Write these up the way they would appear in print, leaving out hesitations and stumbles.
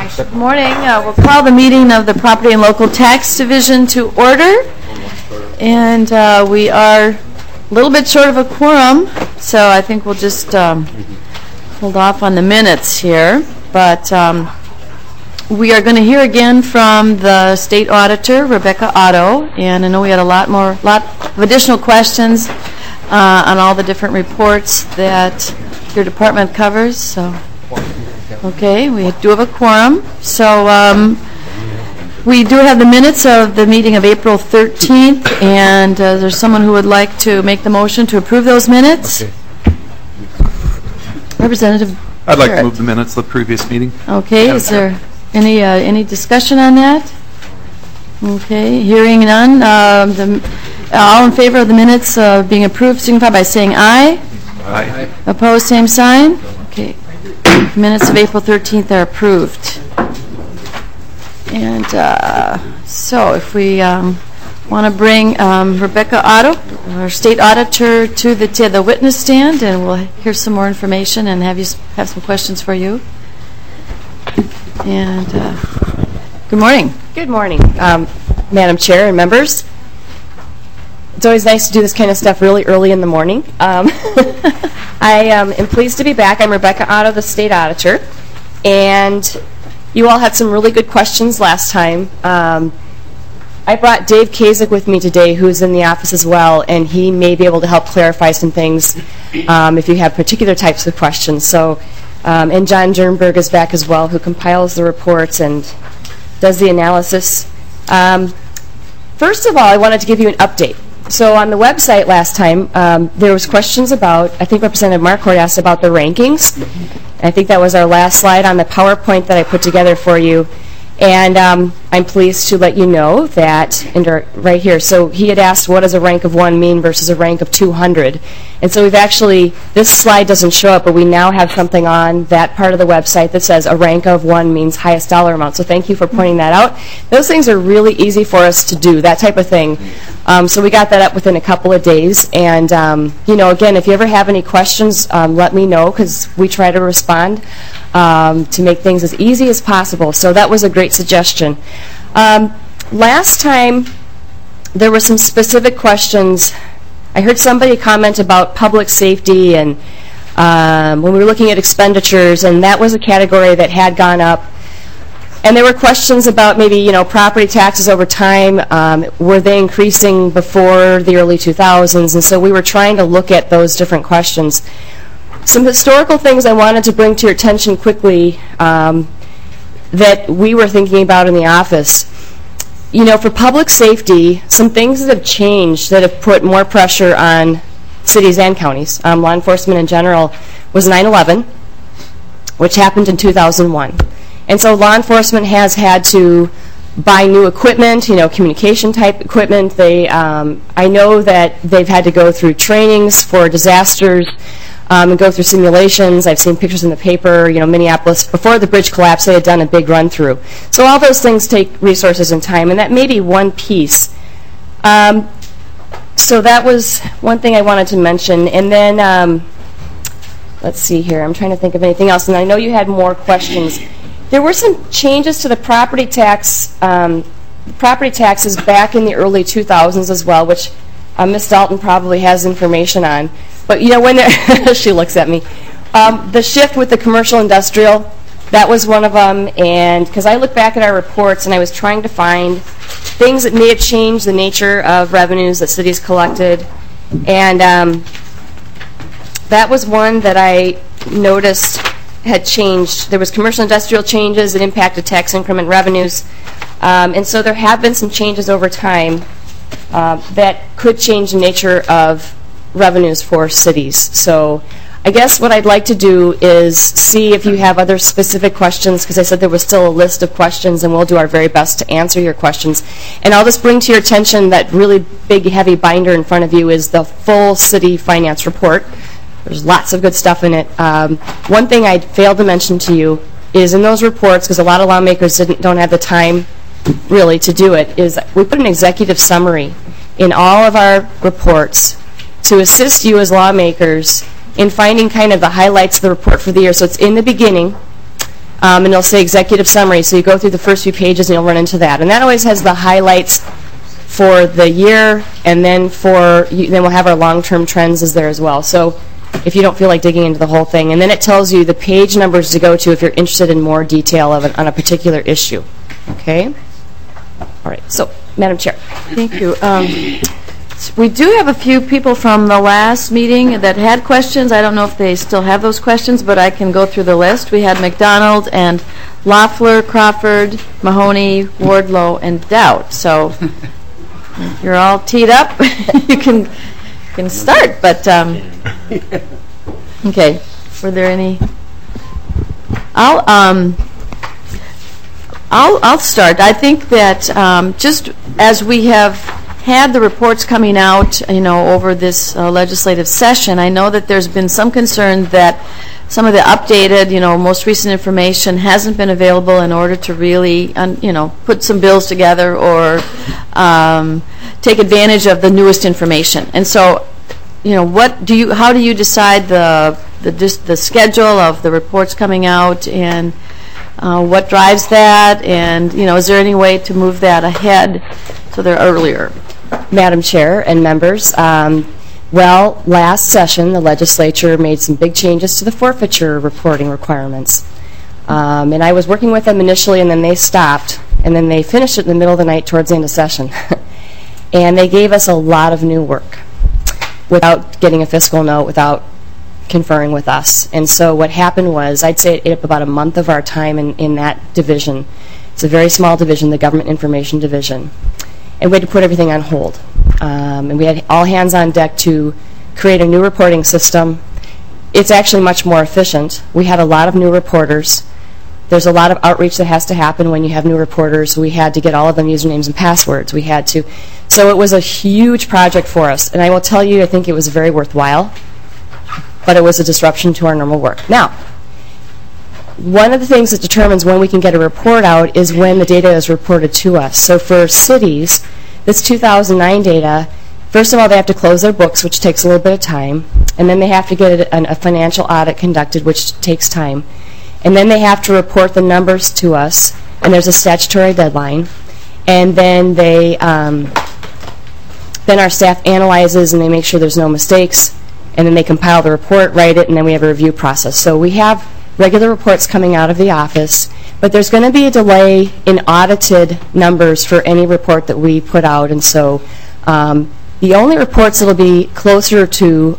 Good morning. We'll call the meeting of the Property and Local Tax Division to order. And we are a little bit short of a quorum, so I think we'll just hold off on the minutes here. But we are going to hear again from the State Auditor, Rebecca Otto, and I know we had a lot of additional questions on all the different reports that your department covers. So, okay, we do have a quorum. So we do have the minutes of the meeting of April 13th, and there's someone who would like to make the motion to approve those minutes. Okay. Representative I'd like Barrett. to move the minutes of the previous meeting. Okay, is there any discussion on that? Okay, hearing none. All in favor of the minutes being approved signify by saying aye. Aye. Opposed, same sign. Okay, minutes of April 13th are approved. And so if we want to bring Rebecca Otto, our state auditor, to the witness stand, and we'll hear some more information and have some questions for you. And good morning. Good morning, Madam Chair and members. It's always nice to do this kind of stuff really early in the morning. I am pleased to be back. I'm Rebecca Otto, the state auditor, and you all had some really good questions last time. I brought Dave Kazak with me today, who's in the office as well, and he may be able to help clarify some things if you have particular types of questions. So, and John Jernberg is back as well, who compiles the reports and does the analysis. First of all, I wanted to give you an update. So on the website last time, there was questions about, I think Representative Marquardt asked about the rankings. I think that was our last slide on the PowerPoint that I put together for you. And I'm pleased to let you know that, right here, so he had asked what does a rank of 1 mean versus a rank of 200. And so we've actually, this slide doesn't show up, but we now have something on that part of the website that says a rank of 1 means highest dollar amount. So thank you for pointing that out. Those things are really easy for us to do, that type of thing. So we got that up within a couple of days. And, you know, again, if you ever have any questions, let me know, because we try to respond to make things as easy as possible. So that was a great suggestion. Last time, there were some specific questions. I heard somebody comment about public safety, and when we were looking at expenditures, and that was a category that had gone up. And there were questions about maybe, you know, property taxes over time. Were they increasing before the early 2000s? And so we were trying to look at those different questions. Some historical things I wanted to bring to your attention quickly that we were thinking about in the office. You know, for public safety, some things that have changed that have put more pressure on cities and counties, law enforcement in general, was 9/11, which happened in 2001. And so law enforcement has had to buy new equipment, you know, communication type equipment. They, I know that they've had to go through trainings for disasters and go through simulations. I've seen pictures in the paper, you know, Minneapolis, before the bridge collapsed, they had done a big run through. So all those things take resources and time, and that may be one piece. So that was one thing I wanted to mention. And then, let's see here, I'm trying to think of anything else, and I know you had more questions. There were some changes to the property taxes back in the early 2000s as well, which Ms. Dalton probably has information on. But, you know, when she looks at me. The shift with the commercial industrial, that was one of them. And because I look back at our reports and I was trying to find things that may have changed the nature of revenues that cities collected. And that was one that I noticed had changed. There was commercial industrial changes that impacted tax increment revenues. And so there have been some changes over time that could change the nature of revenues for cities. So I guess what I'd like to do is see if you have other specific questions, because I said there was still a list of questions, and we'll do our very best to answer your questions. And I'll just bring to your attention that really big, heavy binder in front of you is the full city finance report. There's lots of good stuff in it. One thing I failed to mention to you is in those reports, because a lot of lawmakers don't have the time really to do it, is we put an executive summary in all of our reports to assist you as lawmakers in finding kind of the highlights of the report for the year. So it's in the beginning. And it'll say executive summary, so you go through the first few pages and you'll run into that. And that always has the highlights for the year, and then then we'll have our long-term trends is there as well. So if you don't feel like digging into the whole thing. And then it tells you the page numbers to go to if you're interested in more detail on a particular issue. Okay? All right. So, Madam Chair. Thank you. We do have a few people from the last meeting that had questions. I don't know if they still have those questions, but I can go through the list. We had McDonald and Loeffler, Crawford, Mahoney, Wardlow, and Doubt. So you're all teed up. You can start. But okay. Were there any? I'll start. I think that just as we have had the reports coming out, over this legislative session, I know that there's been some concern that some of the updated, most recent information hasn't been available in order to really, put some bills together or take advantage of the newest information. And so, how do you decide the schedule of the reports coming out, and what drives that, and is there any way to move that ahead so they're earlier? Madam Chair and members, well, last session the legislature made some big changes to the forfeiture reporting requirements. And I was working with them initially, and then they stopped, and then they finished it in the middle of the night towards the end of session. And they gave us a lot of new work without getting a fiscal note, without conferring with us. And so what happened was, I'd say it ate up about a month of our time in that division. It's a very small division, the Government Information Division. And we had to put everything on hold. And we had all hands on deck to create a new reporting system. It's actually much more efficient. We had a lot of new reporters. There's a lot of outreach that has to happen when you have new reporters. We had to get all of them usernames and passwords. So it was a huge project for us. And I will tell you, I think it was very worthwhile, but it was a disruption to our normal work. Now, one of the things that determines when we can get a report out is when the data is reported to us. So for cities, this 2009 data, first of all, they have to close their books, which takes a little bit of time. And then they have to get a financial audit conducted, which takes time. And then they have to report the numbers to us, and there's a statutory deadline. And then then our staff analyzes, and they make sure there's no mistakes. And then they compile the report, write it, and then we have a review process. So we have regular reports coming out of the office, but there's going to be a delay in audited numbers for any report that we put out. And so the only reports that will be closer to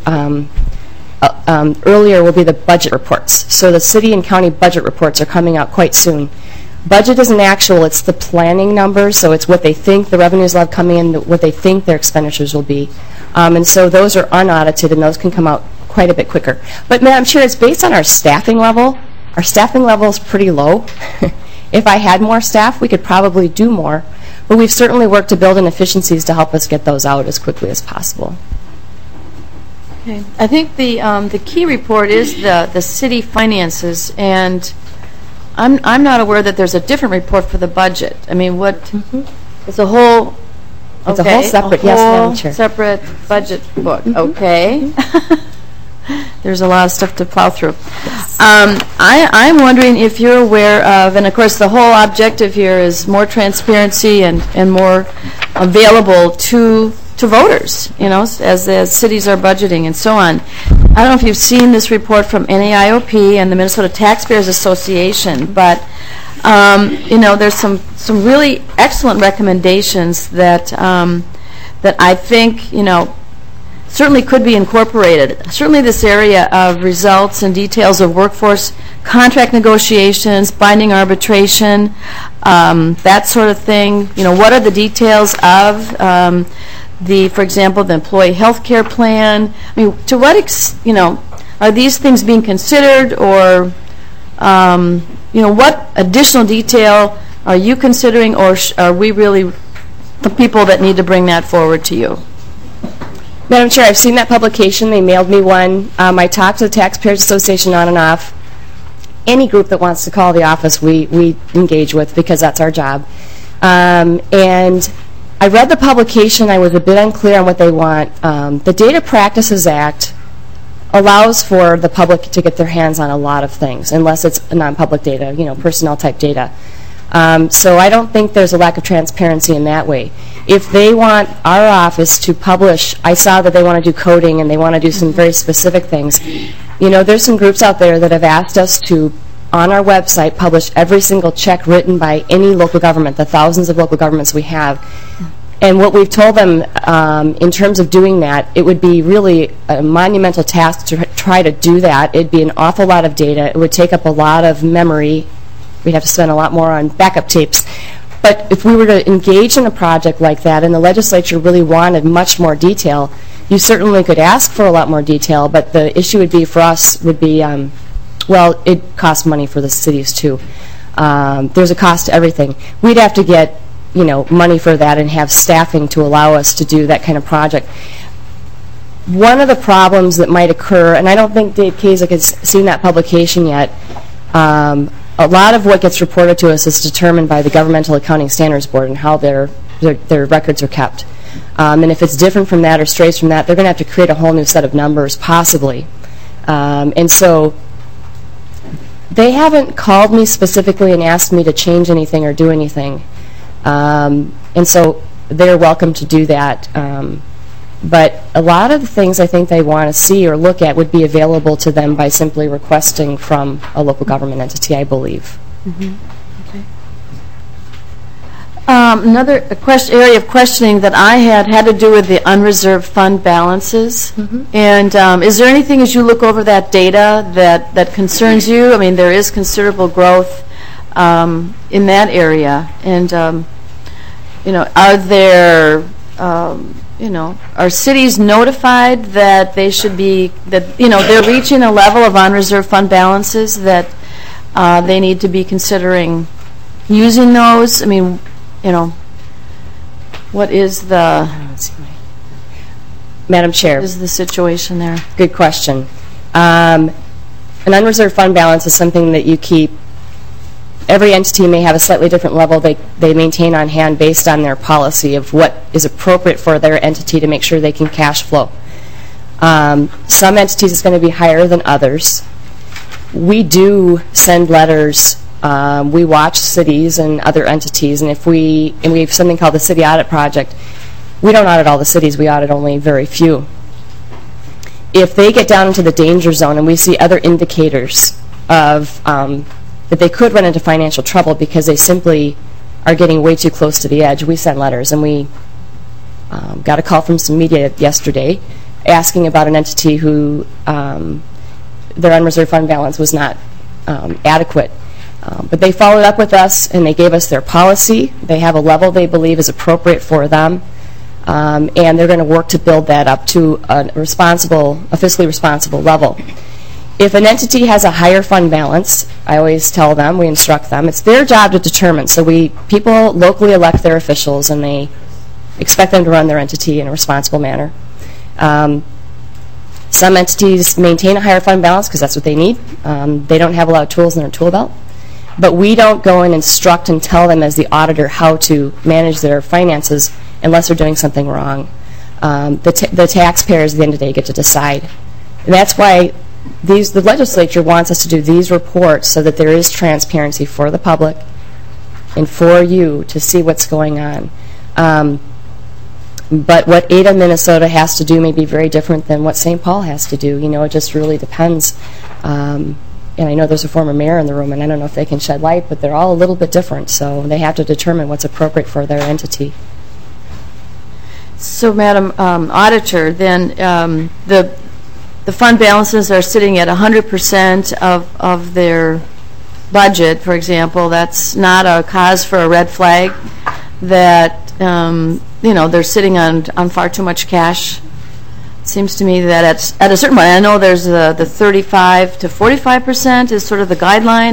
earlier will be the budget reports. So the city and county budget reports are coming out quite soon. Budget isn't actual, it's the planning numbers, so it's what they think the revenues will have coming in, what they think their expenditures will be. And so those are unaudited, and those can come out quite a bit quicker. But Madam Chair, it's based on our staffing level. Our staffing level is pretty low. If I had more staff, we could probably do more. But we've certainly worked to build in efficiencies to help us get those out as quickly as possible. Okay. I think the key report is the city finances, and I'm not aware that there's a different report for the budget. I mean, it's a whole... It's a whole separate, yes, Madam Chair. Separate budget book. Okay. There's a lot of stuff to plow through. Yes. I'm wondering if you're aware of, and of course the whole objective here is more transparency and more available to voters, as cities are budgeting and so on. I don't know if you've seen this report from NAIOP and the Minnesota Taxpayers Association, but there's some really excellent recommendations that I think certainly could be incorporated. Certainly this area of results and details of workforce contract negotiations, binding arbitration, that sort of thing. What are the details of for example, the employee health care plan? I mean, to what are these things being considered, or what additional detail are you considering, or are we really the people that need to bring that forward to you? Madam Chair, I've seen that publication. They mailed me one. I talked to the Taxpayers Association on and off. Any group that wants to call the office, we engage with, because that's our job. And I read the publication. I was a bit unclear on what they want. The Data Practices Act allows for the public to get their hands on a lot of things, unless it's non-public data, personnel type data. So I don't think there's a lack of transparency in that way. If they want our office to publish, I saw that they want to do coding and they want to do some very specific things. There's some groups out there that have asked us to, on our website, publish every single check written by any local government, the thousands of local governments we have. And what we've told them in terms of doing that, it would be really a monumental task to try to do that. It'd be an awful lot of data. It would take up a lot of memory. We'd have to spend a lot more on backup tapes. But if we were to engage in a project like that and the legislature really wanted much more detail, you certainly could ask for a lot more detail, but the issue would be for us would be, well, it costs money for the cities too. There's a cost to everything. We'd have to get money for that and have staffing to allow us to do that kind of project. One of the problems that might occur, and I don't think Dave Kasich has seen that publication yet, a lot of what gets reported to us is determined by the Governmental Accounting Standards Board and how their records are kept. And if it's different from that or strays from that, they're going to have to create a whole new set of numbers, possibly. And so they haven't called me specifically and asked me to change anything or do anything. And so they're welcome to do that. But a lot of the things I think they want to see or look at would be available to them by simply requesting from a local government entity, I believe. Mm-hmm. Okay. Another area of questioning that I had to do with the unreserved fund balances. Mm-hmm. And is there anything as you look over that data that concerns you? I mean, there is considerable growth in that area. And, are there... are cities notified that they should be, they're reaching a level of unreserved fund balances that they need to be considering using those? I mean, what is the... Madam Chair. What is the situation there? Good question. An unreserved fund balance is something that you keep. Every entity may have a slightly different level they maintain on hand based on their policy of what is appropriate for their entity to make sure they can cash flow. Some entities it's going to be higher than others. We do send letters. We watch cities and other entities, and we have something called the City Audit Project. We don't audit all the cities. We audit only very few. If they get down into the danger zone and we see other indicators of that they could run into financial trouble because they simply are getting way too close to the edge, we send letters. And we got a call from some media yesterday asking about an entity who their unreserved fund balance was not adequate. But they followed up with us and they gave us their policy. They have a level they believe is appropriate for them. And they're going to work to build that up to a fiscally responsible level. If an entity has a higher fund balance, I always tell them, we instruct them, it's their job to determine. So people locally elect their officials and they expect them to run their entity in a responsible manner. Some entities maintain a higher fund balance because that's what they need. They don't have a lot of tools in their tool belt. But we don't go and instruct and tell them as the auditor how to manage their finances unless they're doing something wrong. The taxpayers at the end of the day get to decide. And that's why the legislature wants us to do these reports so that there is transparency for the public and for you to see what's going on. But what Ada, Minnesota has to do may be very different than what St. Paul has to do. It just really depends. And I know there's a former mayor in the room, and I don't know if they can shed light, but they're all a little bit different. So they have to determine what's appropriate for their entity. So, Madam Auditor, then the fund balances are sitting at 100% of their budget, for example. That's not a cause for a red flag that, they're sitting on far too much cash. It seems to me that at a certain point, I know there's the 35 to 45% is sort of the guideline.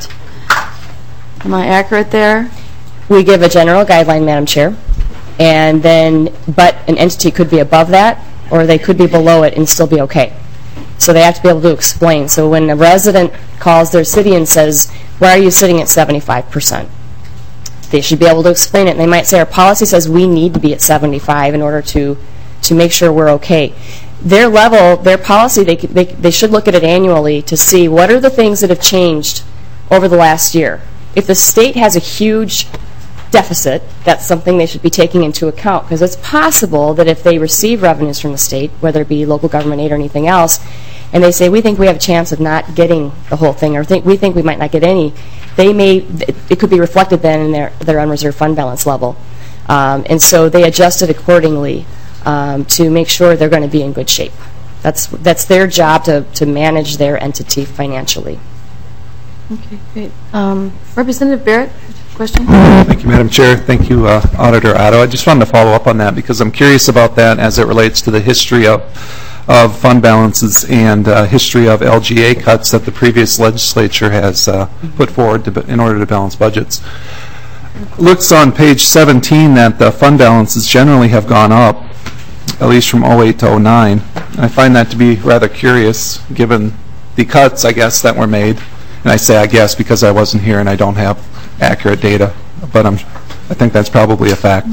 Am I accurate there? We give a general guideline, Madam Chair. And then, but an entity could be above that, or they could be below it and still be okay. So they have to be able to explain. So when a resident calls their city and says, why are you sitting at 75%? They should be able to explain it. And they might say, our policy says we need to be at 75 in order to make sure we're okay. their level, their policy, they should look at it annually to see what are the things that have changed over the last year. If the state has a huge deficit, that's something they should be taking into account, because it's possible that if they receive revenues from the state, whether it be local government aid or anything else, and they say, we think we have a chance of not getting the whole thing, or we think we might not get any, it could be reflected then in their unreserved fund balance level. And so they adjust it accordingly to make sure they're going to be in good shape. That's their job to manage their entity financially. Okay, great. Representative Barrett, question? Thank you, Madam Chair. Thank you, Auditor Otto. I just wanted to follow up on that because I'm curious about that as it relates to the history of fund balances and history of LGA cuts that the previous legislature has put forward in order to balance budgets. Looks on page 17 that the fund balances generally have gone up, at least from 08 to 09. I find that to be rather curious, given the cuts, I guess, that were made. And I say I guess because I wasn't here and I don't have accurate data, but I think that's probably a fact.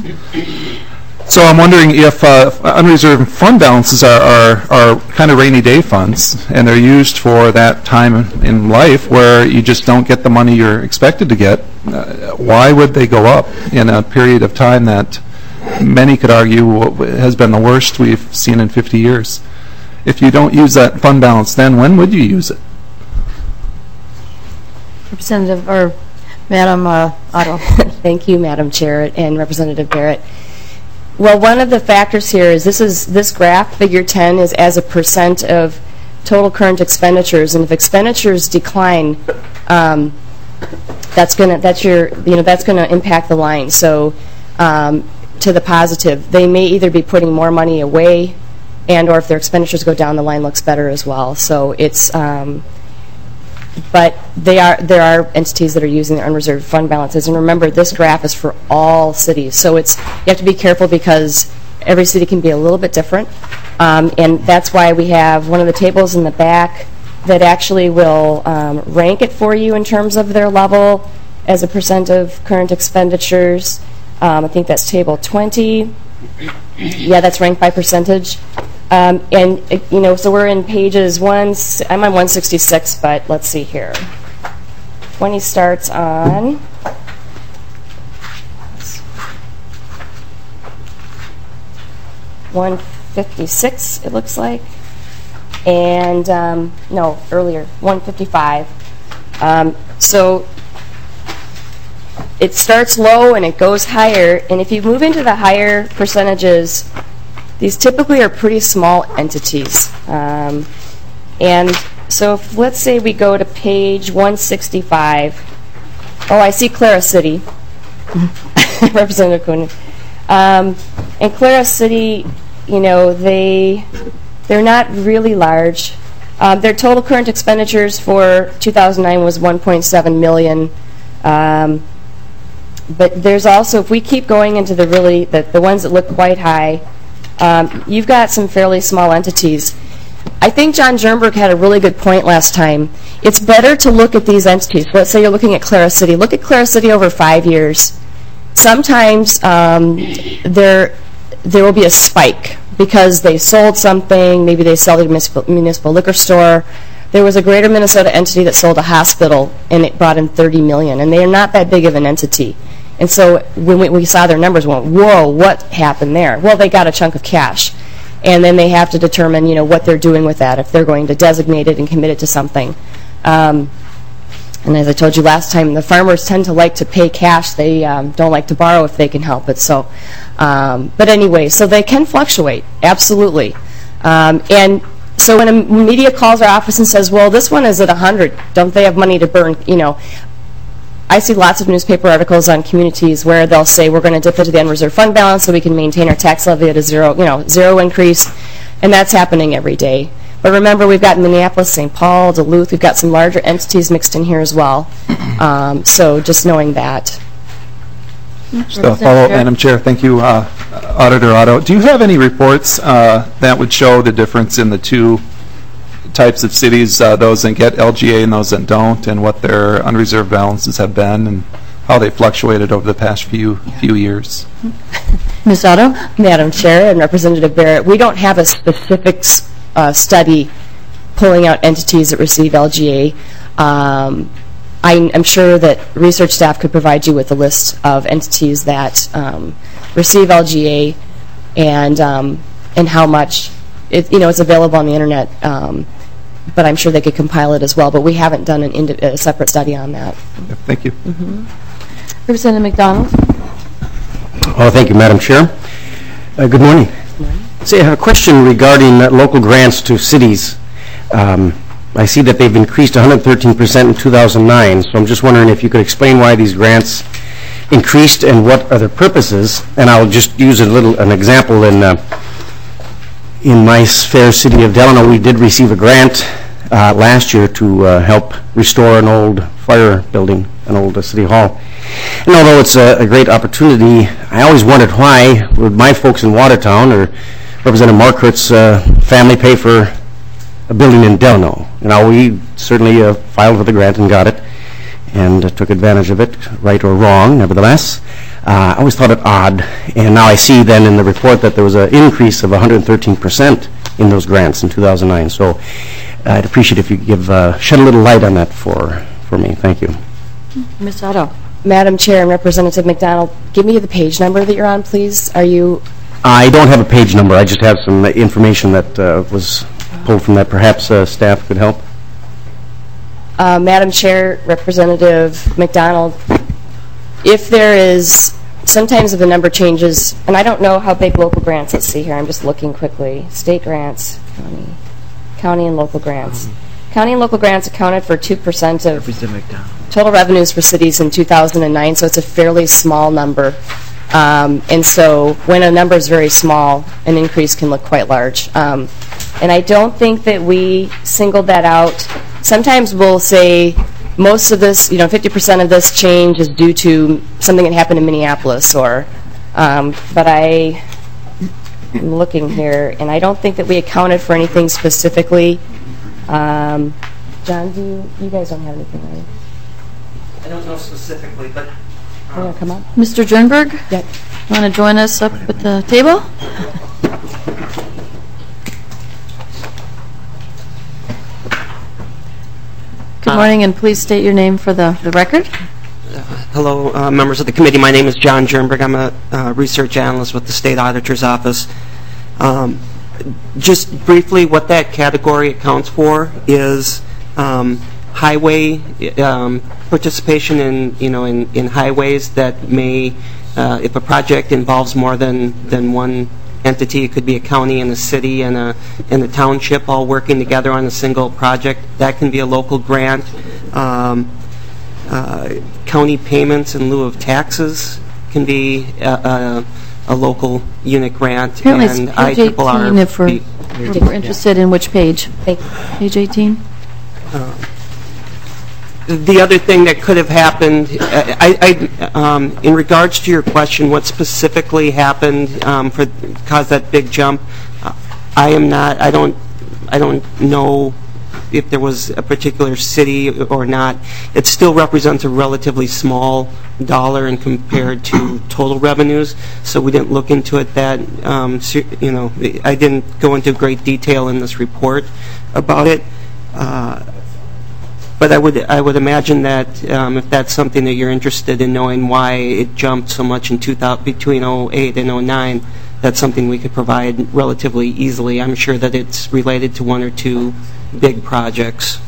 So I'm wondering if unreserved fund balances are kind of rainy day funds, and they're used for that time in life where you just don't get the money you're expected to get. Why would they go up in a period of time that many could argue has been the worst we've seen in 50 years? If you don't use that fund balance then, when would you use it? Representative, or Madam Otto. Thank you, Madam Chair and Representative Barrett. Well, one of the factors here is this graph, figure 10, is as a percent of total current expenditures, and if expenditures decline, that's going to impact the line. So, to the positive, they may either be putting more money away, and or if their expenditures go down, the line looks better as well. So it's. But there are entities that are using their unreserved fund balances, and remember, this graph is for all cities. So you have to be careful because every city can be a little bit different, and that's why we have one of the tables in the back that actually will rank it for you in terms of their level as a percent of current expenditures. I think that's table 20. Yeah, that's ranked by percentage. And, so we're in pages I'm on 166, but let's see here. 20 starts on 156, it looks like. And, no, earlier, 155. So it starts low and it goes higher. And if you move into the higher percentages, these typically are pretty small entities. And so let's say we go to page 165. Oh, I see Clara City. Representative Kuhn. And Clara City, they're not really large. Their total current expenditures for 2009 was $1.7 million. But there's also, if we keep going into the ones that look quite high, you've got some fairly small entities. I think John Jernberg had a really good point last time. It's better to look at these entities. Let's say you're looking at Clara City. Look at Clara City over 5 years. Sometimes there will be a spike because they sold something. Maybe they sell to a municipal liquor store. There was a Greater Minnesota entity that sold a hospital, and it brought in $30 million. And they are not that big of an entity. And so when we saw their numbers, we went, whoa, what happened there? Well, they got a chunk of cash. And then they have to determine, what they're doing with that, if they're going to designate it and commit it to something. And as I told you last time, the farmers tend to like to pay cash. They don't like to borrow if they can help it. So, but anyway, so they can fluctuate, absolutely. And so when a media calls our office and says, well, this one is at 100, don't they have money to burn, I see lots of newspaper articles on communities where they'll say we're going to dip into the unreserved fund balance so we can maintain our tax levy at a zero increase, and that's happening every day. But remember, we've got Minneapolis, St. Paul, Duluth. We've got some larger entities mixed in here as well. So just knowing that. Just a follow-up, Madam Chair. Thank you, Auditor Otto. Do you have any reports that would show the difference in the two types of cities, those that get LGA and those that don't, and what their unreserved balances have been and how they fluctuated over the past few years? Ms. Otto? Madam Chair and Representative Barrett, we don't have a specific study pulling out entities that receive LGA. I'm sure that research staff could provide you with a list of entities that receive LGA and how much. It's available on the internet, but I'm sure they could compile it as well. But we haven't done a separate study on that. Thank you. Representative McDonald? Oh, thank you, Madam Chair. Good morning. I have a question regarding local grants to cities. I see that they've increased 113% in 2009, so I'm just wondering if you could explain why these grants increased and what are their purposes. And I'll just use an example. In my fair city of Delano, we did receive a grant last year to help restore an old fire building, an old city hall. And although it's a great opportunity, I always wondered why would my folks in Watertown or Representative Markert's family pay for a building in Delano. We certainly filed for the grant and got it and took advantage of it, right or wrong, nevertheless. I always thought it odd, and now I see then in the report that there was an increase of 113% in those grants in 2009. So I'd appreciate if you could shed a little light on that for me. Thank you. Ms. Otto? Madam Chair and Representative McDonald, give me the page number that you're on, please. I don't have a page number. I just have some information that was pulled from that. Perhaps staff could help. Madam Chair, Representative McDonald, if there is, sometimes if the number changes, and I don't know how big local grants, let's see here, I'm just looking quickly. State grants, county and local grants. County and local grants accounted for 2% of total revenues for cities in 2009, so it's a fairly small number. And so when a number is very small, an increase can look quite large. And I don't think that we singled that out. Sometimes we'll say most of this, 50% of this change is due to something that happened in Minneapolis, but I'm looking here, and I don't think that we accounted for anything specifically. John, you guys don't have anything, right? I don't know specifically, but... come on. Mr. Jernberg? Yep. Want to join us up at the table? Good morning, and please state your name for the record. Hello, members of the committee. My name is John Jernberg. I'm a research analyst with the State Auditor's Office. Just briefly, what that category accounts for is highway participation in highways that may, if a project involves more than one entity, it could be a county and a city and a township all working together on a single project. That can be a local grant. County payments in lieu of taxes can be a local unit grant. Apparently it's page 18 if we're interested in which page. Page 18. The other thing that could have happened, in regards to your question, what specifically happened caused that big jump? I don't know if there was a particular city or not. It still represents a relatively small dollar and compared to total revenues, so we didn't look into it that, I didn't go into great detail in this report about it. But I would imagine that if that's something that you're interested in knowing why it jumped so much in between 2008 and 2009, that's something we could provide relatively easily. I'm sure that it's related to one or two big projects.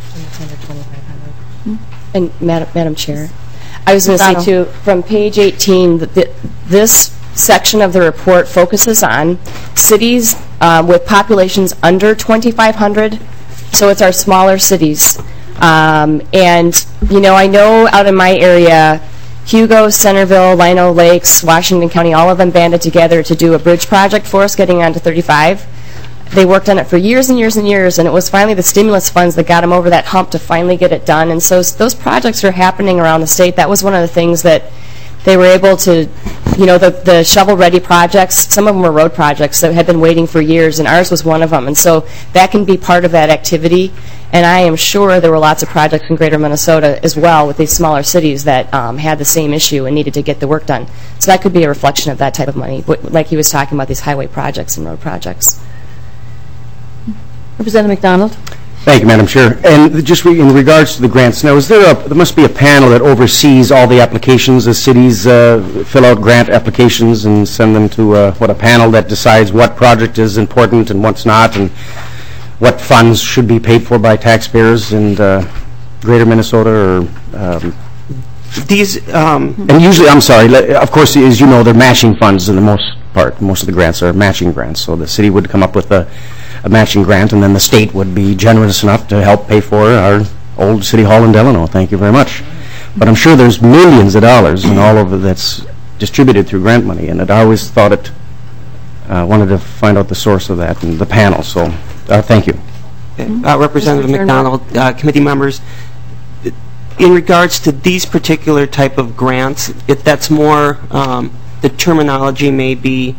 And Madam Chair, I was going to say too, from page 18, this section of the report focuses on cities with populations under 2,500. So it's our smaller cities. And, I know out in my area, Hugo, Centerville, Lino Lakes, Washington County, all of them banded together to do a bridge project for us getting onto 35. They worked on it for years and years and years, and it was finally the stimulus funds that got them over that hump to finally get it done. And so those projects are happening around the state. That was one of the things that they were able to, You know, the shovel-ready projects, some of them were road projects that had been waiting for years, and ours was one of them. And so that can be part of that activity. And I am sure there were lots of projects in greater Minnesota as well with these smaller cities that had the same issue and needed to get the work done. So that could be a reflection of that type of money, like he was talking about these highway projects and road projects. Representative McDonald? Thank you, Madam Chair. And just in regards to the grants, now, there must be a panel that oversees all the applications as cities fill out grant applications and send them to, a panel that decides what project is important and what's not, and what funds should be paid for by taxpayers in greater Minnesota or... These, And usually, I'm sorry, of course, as you know, they're matching funds in the most part. Most of the grants are matching grants. So the city would come up with a matching grant, and then the state would be generous enough to help pay for our old city hall in Delano. Thank you very much. But I'm sure there's millions of dollars and all over that's distributed through grant money, and I always thought it, wanted to find out the source of that and the panel. So thank you. Representative McDonald, committee members, in regards to these particular type of grants, if that's more, the terminology may be,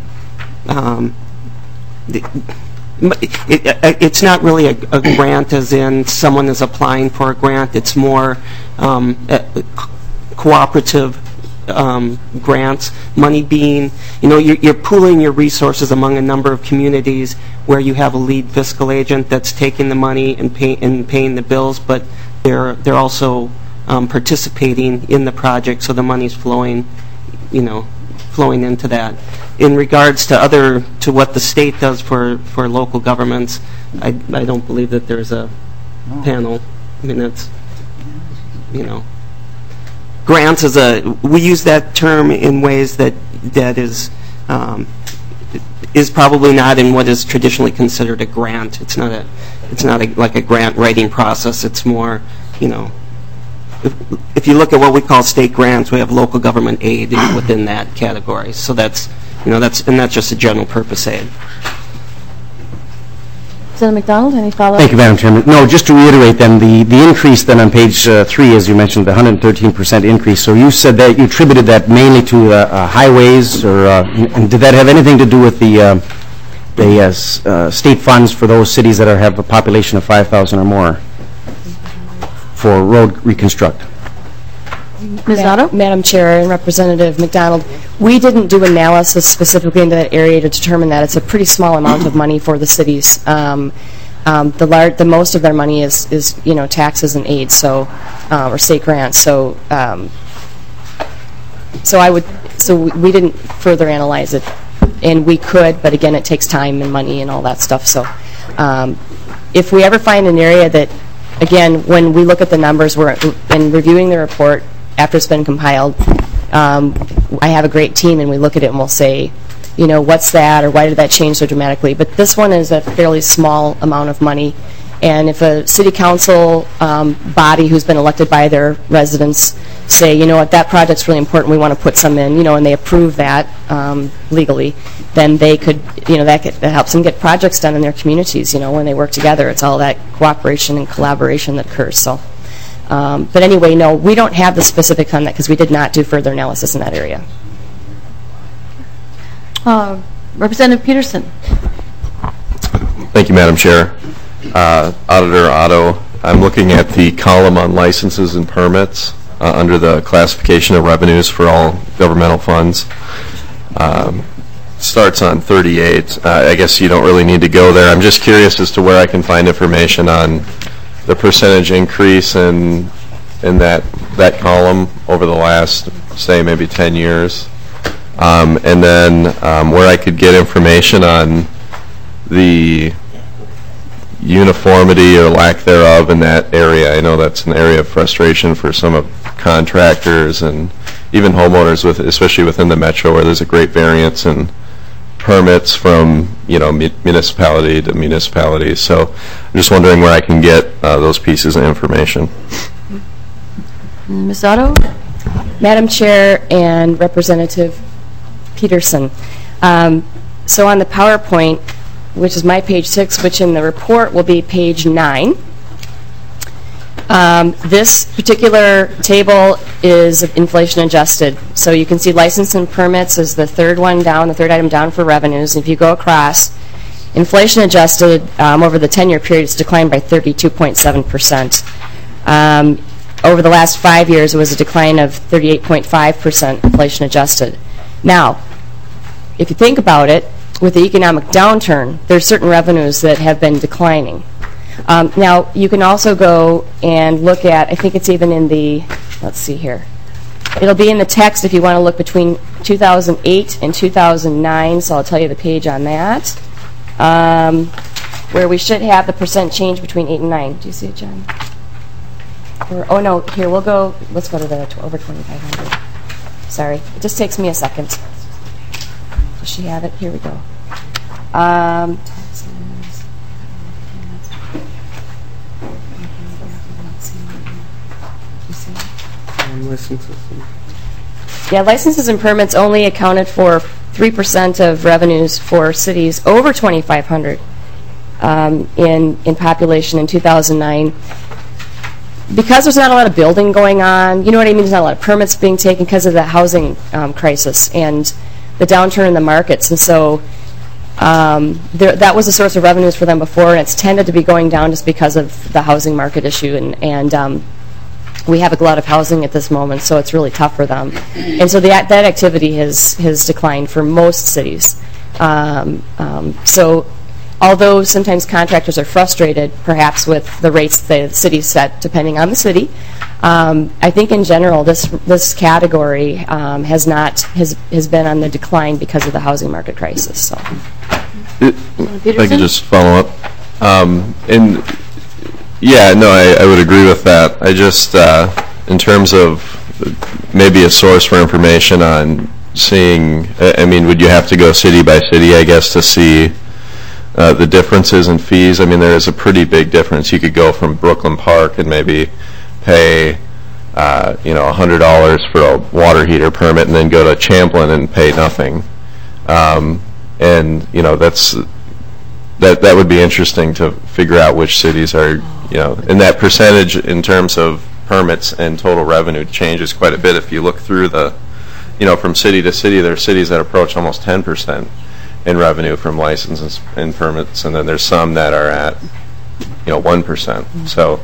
it's not really a grant as in someone is applying for a grant. It's more cooperative grants, money being, you know, you're pooling your resources among a number of communities where you have a lead fiscal agent that's taking the money and paying the bills, but they're also participating in the project, so the money's flowing, you know, flowing into that. In regards to what the state does for local governments, I don't believe that there's a panel. I mean, that's, you know, grants we use that term in ways that is probably not in what is traditionally considered a grant. It's not like a grant writing process. It's more, you know, if you look at what we call state grants, we have local government aid within that category. So that's, you know, that's just a general purpose aid. Senator McDonald, any follow-up? Thank you, Madam Chairman. No, just to reiterate then, the increase then on page 3, as you mentioned, the 113% increase. So you said that you attributed that mainly to highways, or and did that have anything to do with the state funds for those cities that have a population of 5,000 or more for road reconstruct? Ms. Otto? Madam Chair and Representative McDonald, we didn't do analysis specifically into that area to determine that. It's a pretty small amount of money for the cities. The most of their money is you know, taxes and aid, so or state grants. So we didn't further analyze it, and we could, but again, it takes time and money and all that stuff. So if we ever find an area that, again, when we look at the numbers, in reviewing the report after it's been compiled, I have a great team, and we look at it and we'll say, you know, what's that, or why did that change so dramatically? But this one is a fairly small amount of money, and if a city council body who's been elected by their residents say, you know what, that project's really important, we want to put some in, you know, and they approve that legally, then they could, you know, that helps them get projects done in their communities, you know, when they work together. It's all that cooperation and collaboration that occurs. So, but anyway, no, we don't have the specifics on that because we did not do further analysis in that area. Representative Peterson. Thank you, Madam Chair. Auditor Otto, I'm looking at the column on licenses and permits under the classification of revenues for all governmental funds. Starts on 38. I guess you don't really need to go there. I'm just curious as to where I can find information on the percentage increase in that column over the last, say, maybe 10 years. And then where I could get information on the uniformity or lack thereof in that area. I know that's an area of frustration for some of contractors and even homeowners, especially within the metro, where there's a great variance in permits from, you know, municipality to municipality. So I'm just wondering where I can get those pieces of information. Ms. Otto? Madam Chair and Representative Peterson. So on the PowerPoint, which is my page 6, which in the report will be page 9, This particular table is inflation adjusted. So you can see license and permits is the third one down, the third item down for revenues. If you go across, inflation adjusted over the 10-year period, it's declined by 32.7%. Over the last 5 years, it was a decline of 38.5% inflation adjusted. Now, if you think about it, with the economic downturn, there's certain revenues that have been declining. Now, you can also go and look at, I think it's even in the, let's see here. It'll be in the text if you want to look between 2008 and 2009, so I'll tell you the page on that, where we should have the percent change between 8 and 9. Do you see it, John? Oh, no, here, we'll go, let's go to the over 2,500. Sorry, it just takes me a second. Does she have it? Here we go. Yeah, licenses and permits only accounted for 3% of revenues for cities over 2,500 in population in 2009. Because there's not a lot of building going on, you know what I mean? There's not a lot of permits being taken because of the housing crisis and the downturn in the markets. And so that was a source of revenues for them before, and it's tended to be going down just because of the housing market issue. And we have a glut of housing at this moment, so it's really tough for them. And so that activity has declined for most cities. So although sometimes contractors are frustrated, perhaps, with the rates the city set, depending on the city, I think in general this category has been on the decline because of the housing market crisis. So, if I could just follow up, and yeah, no, I would agree with that. I just, in terms of maybe a source for information on seeing, I mean, would you have to go city by city, I guess, to see the differences in fees? I mean, there is a pretty big difference. You could go from Brooklyn Park and maybe pay, $100 for a water heater permit, and then go to Champlin and pay nothing. And that would be interesting to figure out which cities are, and that percentage in terms of permits and total revenue changes quite a bit. If you look through from city to city, there are cities that approach almost 10% in revenue from licenses and permits, and then there's some that are at 1%. So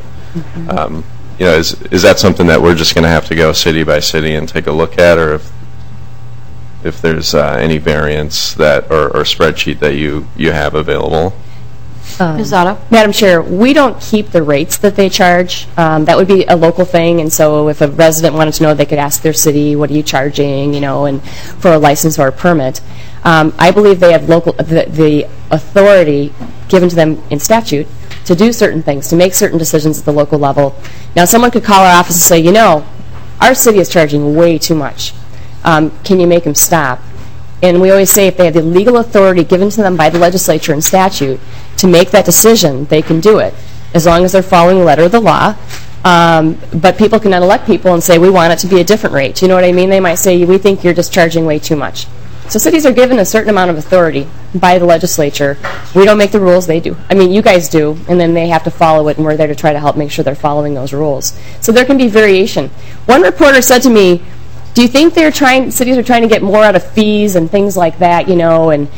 is that something that we're just going to have to go city by city and take a look at, or if there's any variance that or spreadsheet that you have available? Ms. Otto? Madam Chair, we don't keep the rates that they charge. That would be a local thing, and so if a resident wanted to know, they could ask their city, what are you charging, and for a license or a permit. I believe they have the authority given to them in statute to do certain things, to make certain decisions at the local level. Now, someone could call our office and say, our city is charging way too much. Can you make them stop? And we always say if they have the legal authority given to them by the legislature and statute to make that decision, they can do it, as long as they're following the letter of the law. But people cannot elect people and say, we want it to be a different rate. You know what I mean? They might say, we think you're just charging way too much. So cities are given a certain amount of authority by the legislature. We don't make the rules, they do. I mean, you guys do, and then they have to follow it, and we're there to try to help make sure they're following those rules. So there can be variation. One reporter said to me, do you think cities are trying to get more out of fees and things like that, and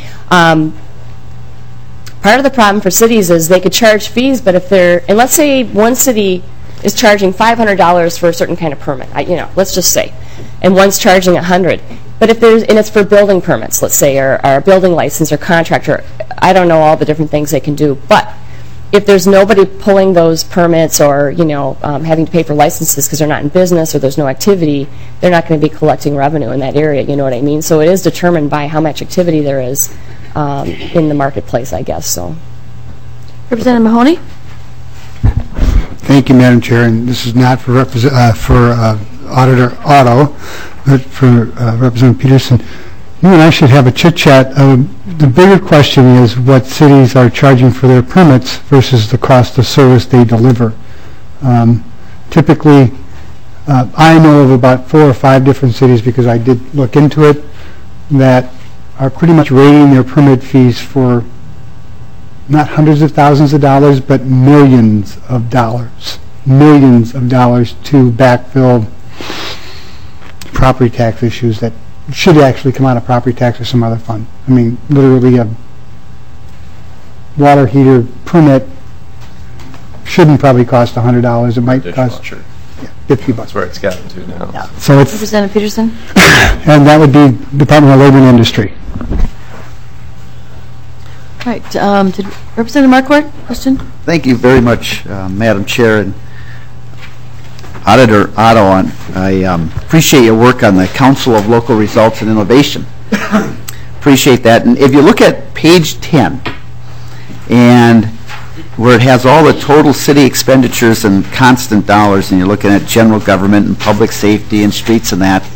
part of the problem for cities is they could charge fees, but and let's say one city is charging $500 for a certain kind of permit, let's just say, and one's charging $100. But if and it's for building permits, let's say, or a building license or contractor, I don't know all the different things they can do, but if there's nobody pulling those permits or, having to pay for licenses because they're not in business or there's no activity, they're not going to be collecting revenue in that area, you know what I mean? So it is determined by how much activity there is in the marketplace, I guess. So, Representative Mahoney? Thank you, Madam Chair, and this is not for Auditor Otto, but for Representative Peterson. You and I should have a chit-chat. The bigger question is what cities are charging for their permits versus the cost of service they deliver. Typically, I know of about 4 or 5 different cities, because I did look into it, that are pretty much rating their permit fees for not hundreds of thousands of dollars, but millions of dollars. millions of dollars to backfill property tax issues that should actually come out of property tax or some other fund. I mean, literally a water heater permit shouldn't probably cost $100. It might cost Dishwasher. $50. That's where it's gotten to now. So it's, Representative Peterson? and that would be Department of Labor and Industry. All right, did Representative Marquardt, question? Thank you very much, Madam Chair, and Auditor Otto. I appreciate your work on the Council of Local Results and Innovation. Appreciate that. And if you look at page 10, and where it has all the total city expenditures and constant dollars, and you're looking at general government and public safety and streets and that,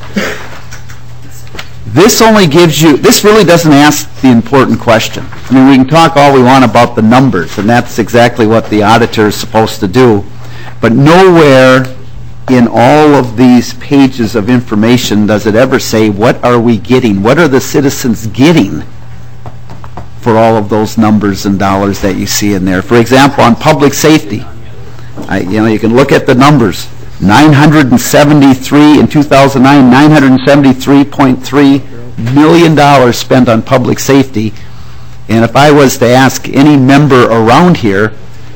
this only gives you, this really doesn't ask the important question. I mean, we can talk all we want about the numbers, and that's exactly what the auditor is supposed to do, but nowhere in all of these pages of information does it ever say, what are we getting? What are the citizens getting for all of those numbers and dollars that you see in there? For example, on public safety, you can look at the numbers. 973 in 2009, $973.3 million spent on public safety. And if I was to ask any member around here,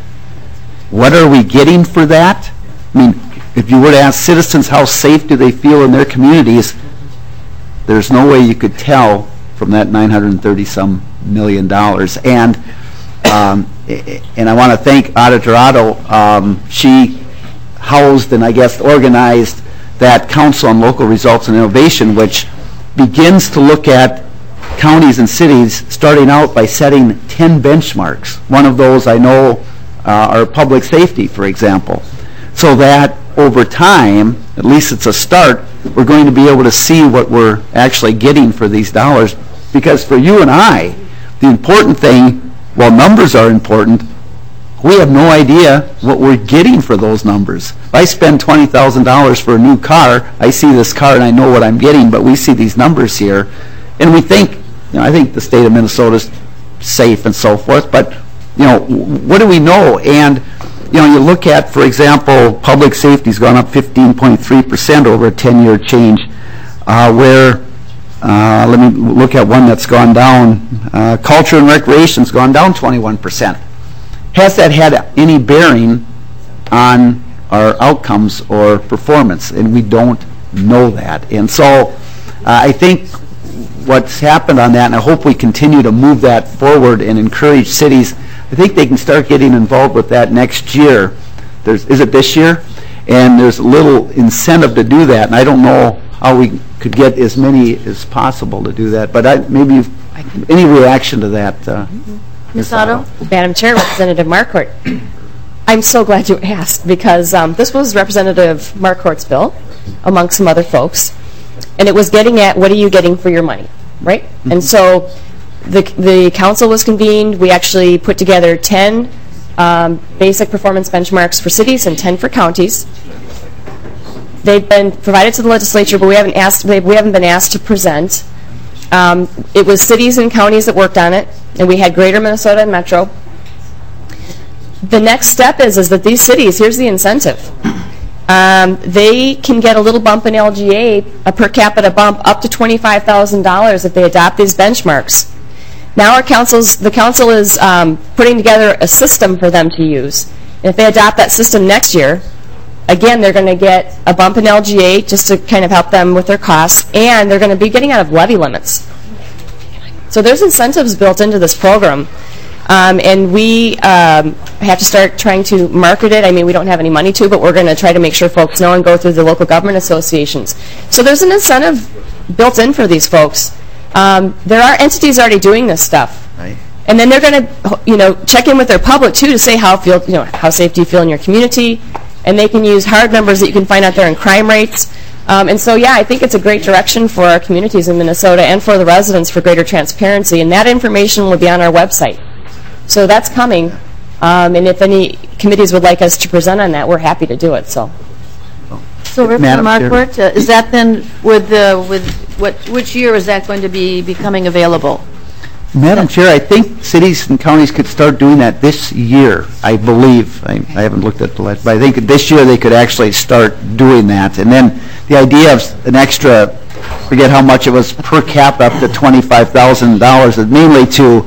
what are we getting for that? I mean, if you were to ask citizens how safe do they feel in their communities, there's no way you could tell from that $930-some million. And I want to thank Auditor Otto. She housed and I guess organized that Council on Local Results and Innovation, which begins to look at counties and cities starting out by setting 10 benchmarks. One of those I know are public safety, for example. So that over time, at least it's a start, we're going to be able to see what we're actually getting for these dollars. Because for you and I, the important thing, while numbers are important, we have no idea what we're getting for those numbers. If I spend $20,000 for a new car, I see this car and I know what I'm getting, but we see these numbers here, and we think, I think the state of Minnesota is safe and so forth, but, what do we know? And, you look at, for example, public safety's gone up 15.3% over a 10-year change, where, let me look at one that's gone down, culture and recreation's gone down 21%. Has that had any bearing on our outcomes or performance? And we don't know that. And so I think what's happened on that, and I hope we continue to move that forward and encourage cities, I think they can start getting involved with that next year. Is it this year? And there's a little incentive to do that, and I don't know how we could get as many as possible to do that. But maybe any reaction to that? Ms. Otto? Madam Chair, Representative Marquardt, I'm so glad you asked, because this was Representative Marquardt's bill, among some other folks, and it was getting at what are you getting for your money, right? Mm-hmm. And so the council was convened. We actually put together 10 basic performance benchmarks for cities and 10 for counties. They've been provided to the legislature, but we haven't been asked to present. It was cities and counties that worked on it, and we had Greater Minnesota and Metro. The next step is that these cities, here's the incentive. They can get a little bump in LGA, a per capita bump, up to $25,000 if they adopt these benchmarks. Now the council is putting together a system for them to use. And if they adopt that system next year, again, they're going to get a bump in LGA just to kind of help them with their costs, and they're going to be getting out of levy limits. So there's incentives built into this program, and we have to start trying to market it. I mean, we don't have any money to, but we're going to try to make sure folks know and go through the local government associations. So there's an incentive built in for these folks. There are entities already doing this stuff. Right. And then they're going to, check in with their public, too, to say how safe do you feel in your community. And they can use hard numbers that you can find out there in crime rates. And so, I think it's a great direction for our communities in Minnesota and for the residents for greater transparency. And that information will be on our website. So that's coming. And if any committees would like us to present on that, we're happy to do it. So Representative Marquardt, is that then which year is that going to be becoming available? Madam Chair, I think cities and counties could start doing that this year, I believe. I haven't looked at the list, but I think this year they could actually start doing that. And then the idea of an extra, forget how much it was per cap, up to $25,000, is mainly to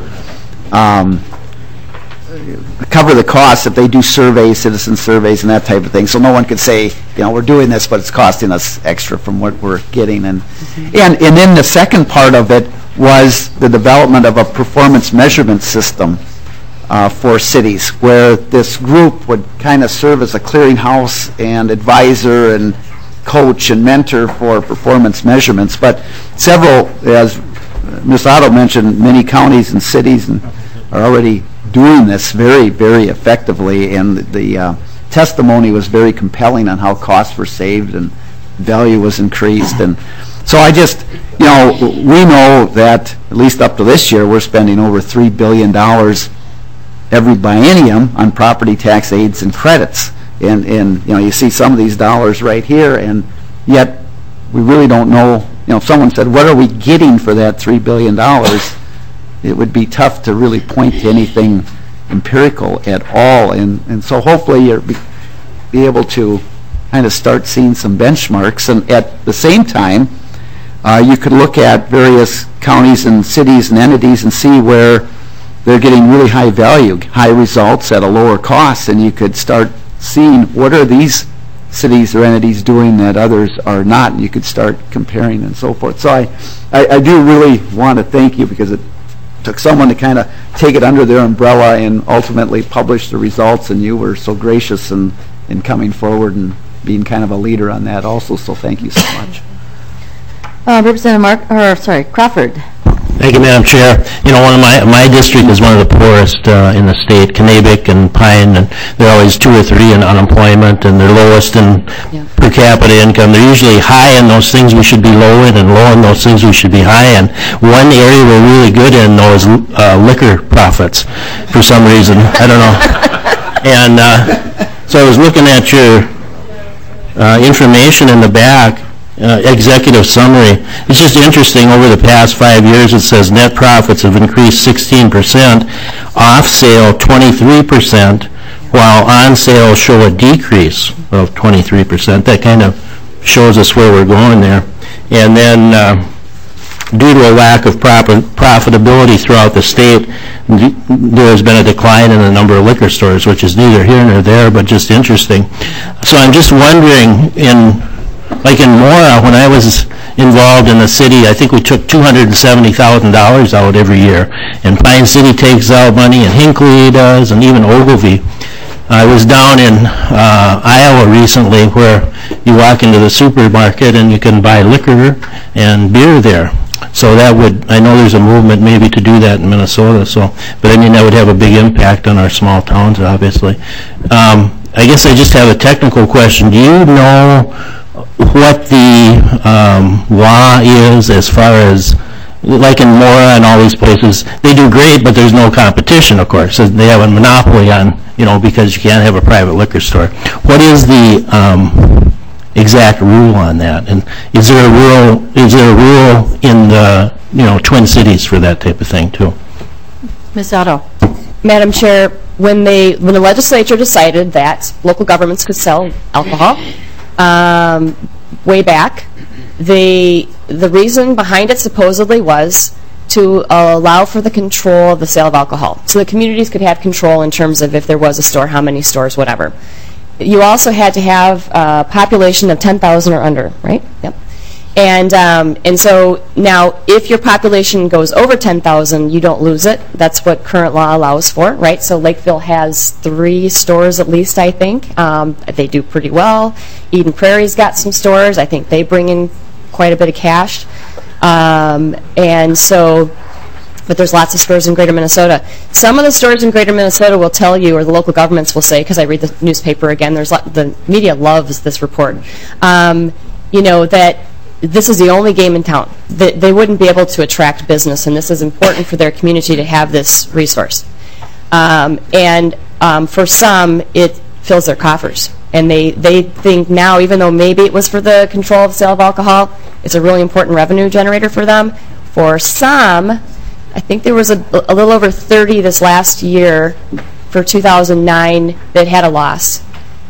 cover the costs if they do surveys, citizen surveys, and that type of thing. So no one could say, we're doing this, but it's costing us extra from what we're getting. And then the second part of it was the development of a performance measurement system for cities, where this group would kind of serve as a clearinghouse and advisor and coach and mentor for performance measurements. But several, as Ms. Otto mentioned, many counties and cities are already doing this very, very effectively, and the testimony was very compelling on how costs were saved and value was increased. And so I just, we know that at least up to this year, we're spending over $3 billion every biennium on property tax aids and credits. And you see some of these dollars right here, and yet we really don't know. If someone said, what are we getting for that $3 billion? It would be tough to really point to anything empirical at all. And so hopefully you'll be able to kind of start seeing some benchmarks. And at the same time, you could look at various counties and cities and entities and see where they're getting really high value, high results at a lower cost, and you could start seeing what are these cities or entities doing that others are not, and you could start comparing and so forth. So I do really want to thank you, because it took someone to kind of take it under their umbrella and ultimately publish the results, and you were so gracious in coming forward and being kind of a leader on that also, so thank you so much. Representative Crawford. Thank you, Madam Chair. One of my district is one of the poorest in the state, Kanabec and Pine, and they're always 2 or 3 in unemployment, and they're lowest in per capita income. They're usually high in those things we should be low in, and low in those things we should be high in. One area we're really good in, though, is liquor profits, for some reason. I don't know. And so I was looking at your information in the back, executive summary. It's just interesting, over the past 5 years it says net profits have increased 16%, off sale 23%, while on sale show a decrease of 23%. That kind of shows us where we're going there. And then due to a lack of profitability throughout the state, there has been a decline in the number of liquor stores, which is neither here nor there, but just interesting. So I'm just wondering, like in Mora, when I was involved in the city, I think we took $270,000 out every year. And Pine City takes out money, and Hinckley does, and even Ogilvie. I was down in Iowa recently, where you walk into the supermarket and you can buy liquor and beer there. So I know there's a movement maybe to do that in Minnesota. But that would have a big impact on our small towns, obviously. I guess I just have a technical question. Do you know what the law is as far as, like in Mora and all these places, they do great, but there's no competition, of course. So they have a monopoly on, because you can't have a private liquor store. What is the exact rule on that? And is there a rule in the Twin Cities for that type of thing too? Ms. Otto. Madam Chair, when the legislature decided that local governments could sell alcohol, way back, the reason behind it supposedly was to allow for the control of the sale of alcohol. So the communities could have control in terms of if there was a store, how many stores, whatever. You also had to have a population of 10,000 or under, right? Yep. And so now if your population goes over 10,000, you don't lose it. That's what current law allows for, right? So Lakeville has 3 stores at least, I think. They do pretty well. Eden Prairie's got some stores. I think they bring in quite a bit of cash. And so, but there's lots of stores in Greater Minnesota. Some of the stores in Greater Minnesota will tell you, or the local governments will say, because I read the newspaper again, the media loves this report, that this is the only game in town. They wouldn't be able to attract business, and this is important for their community to have this resource. For some, it fills their coffers. And they think now, even though maybe it was for the control of sale of alcohol, it's a really important revenue generator for them. For some, I think there was a little over 30 this last year for 2009 that had a loss.